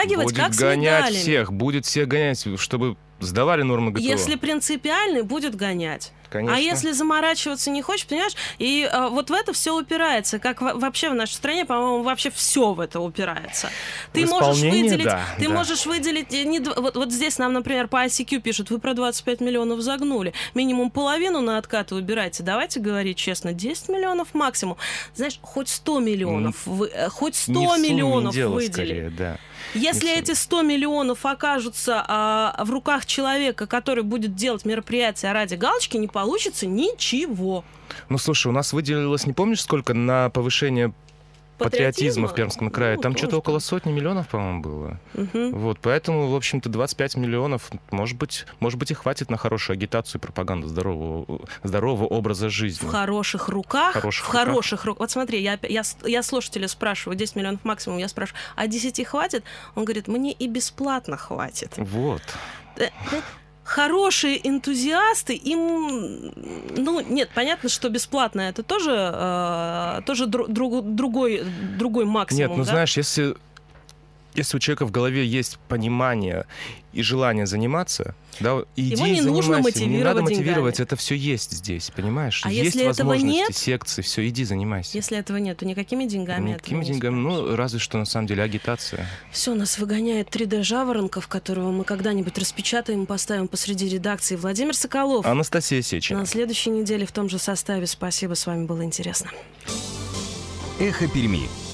всех гонять, чтобы сдавали нормы ГТО. Если принципиальный, будет гонять. Конечно. А если заморачиваться не хочешь, понимаешь? И вот в это все упирается. Как вообще в нашей стране, по-моему, вообще все в это упирается. Ты можешь выделить... Вот здесь нам, например, по ICQ пишут, вы про 25 миллионов загнули. Минимум половину на откаты выбирайте. Давайте говорить честно, 10 миллионов максимум. Знаешь, хоть 100 миллионов. Хоть 100 миллионов выделить. Скорее, да. Если эти 100 миллионов окажутся в руках человека, который будет делать мероприятия ради галочки, не получится ничего. Слушай, у нас выделилось, не помнишь, сколько на повышение патриотизма в Пермском крае? Там что-то около 100 миллионов, по-моему, было. Вот, поэтому, в общем-то, 25 миллионов, может быть, и хватит на хорошую агитацию и пропаганду здорового образа жизни. В хороших руках? В хороших руках. Вот смотри, я слушателя спрашиваю, 10 миллионов максимум, я спрашиваю, а 10 хватит? Он говорит, мне и бесплатно хватит. Вот. Хорошие энтузиасты, им... нет, понятно, что бесплатно это тоже другой максимум. Нет, знаешь, если у человека в голове есть понимание и желание заниматься, да, иди его не нужно мотивировать не надо мотивировать, деньгами. Это все есть здесь, понимаешь? А есть если возможности, этого нет, секции, все, иди занимайся. Если этого нет, то никакими деньгами разве что на самом деле агитация. Все, нас выгоняет 3D-жаворонков, которого мы когда-нибудь распечатаем и поставим посреди редакции. Владимир Соколов. Анастасия Сечина. На следующей неделе в том же составе. Спасибо, с вами было интересно. Эхо Перми.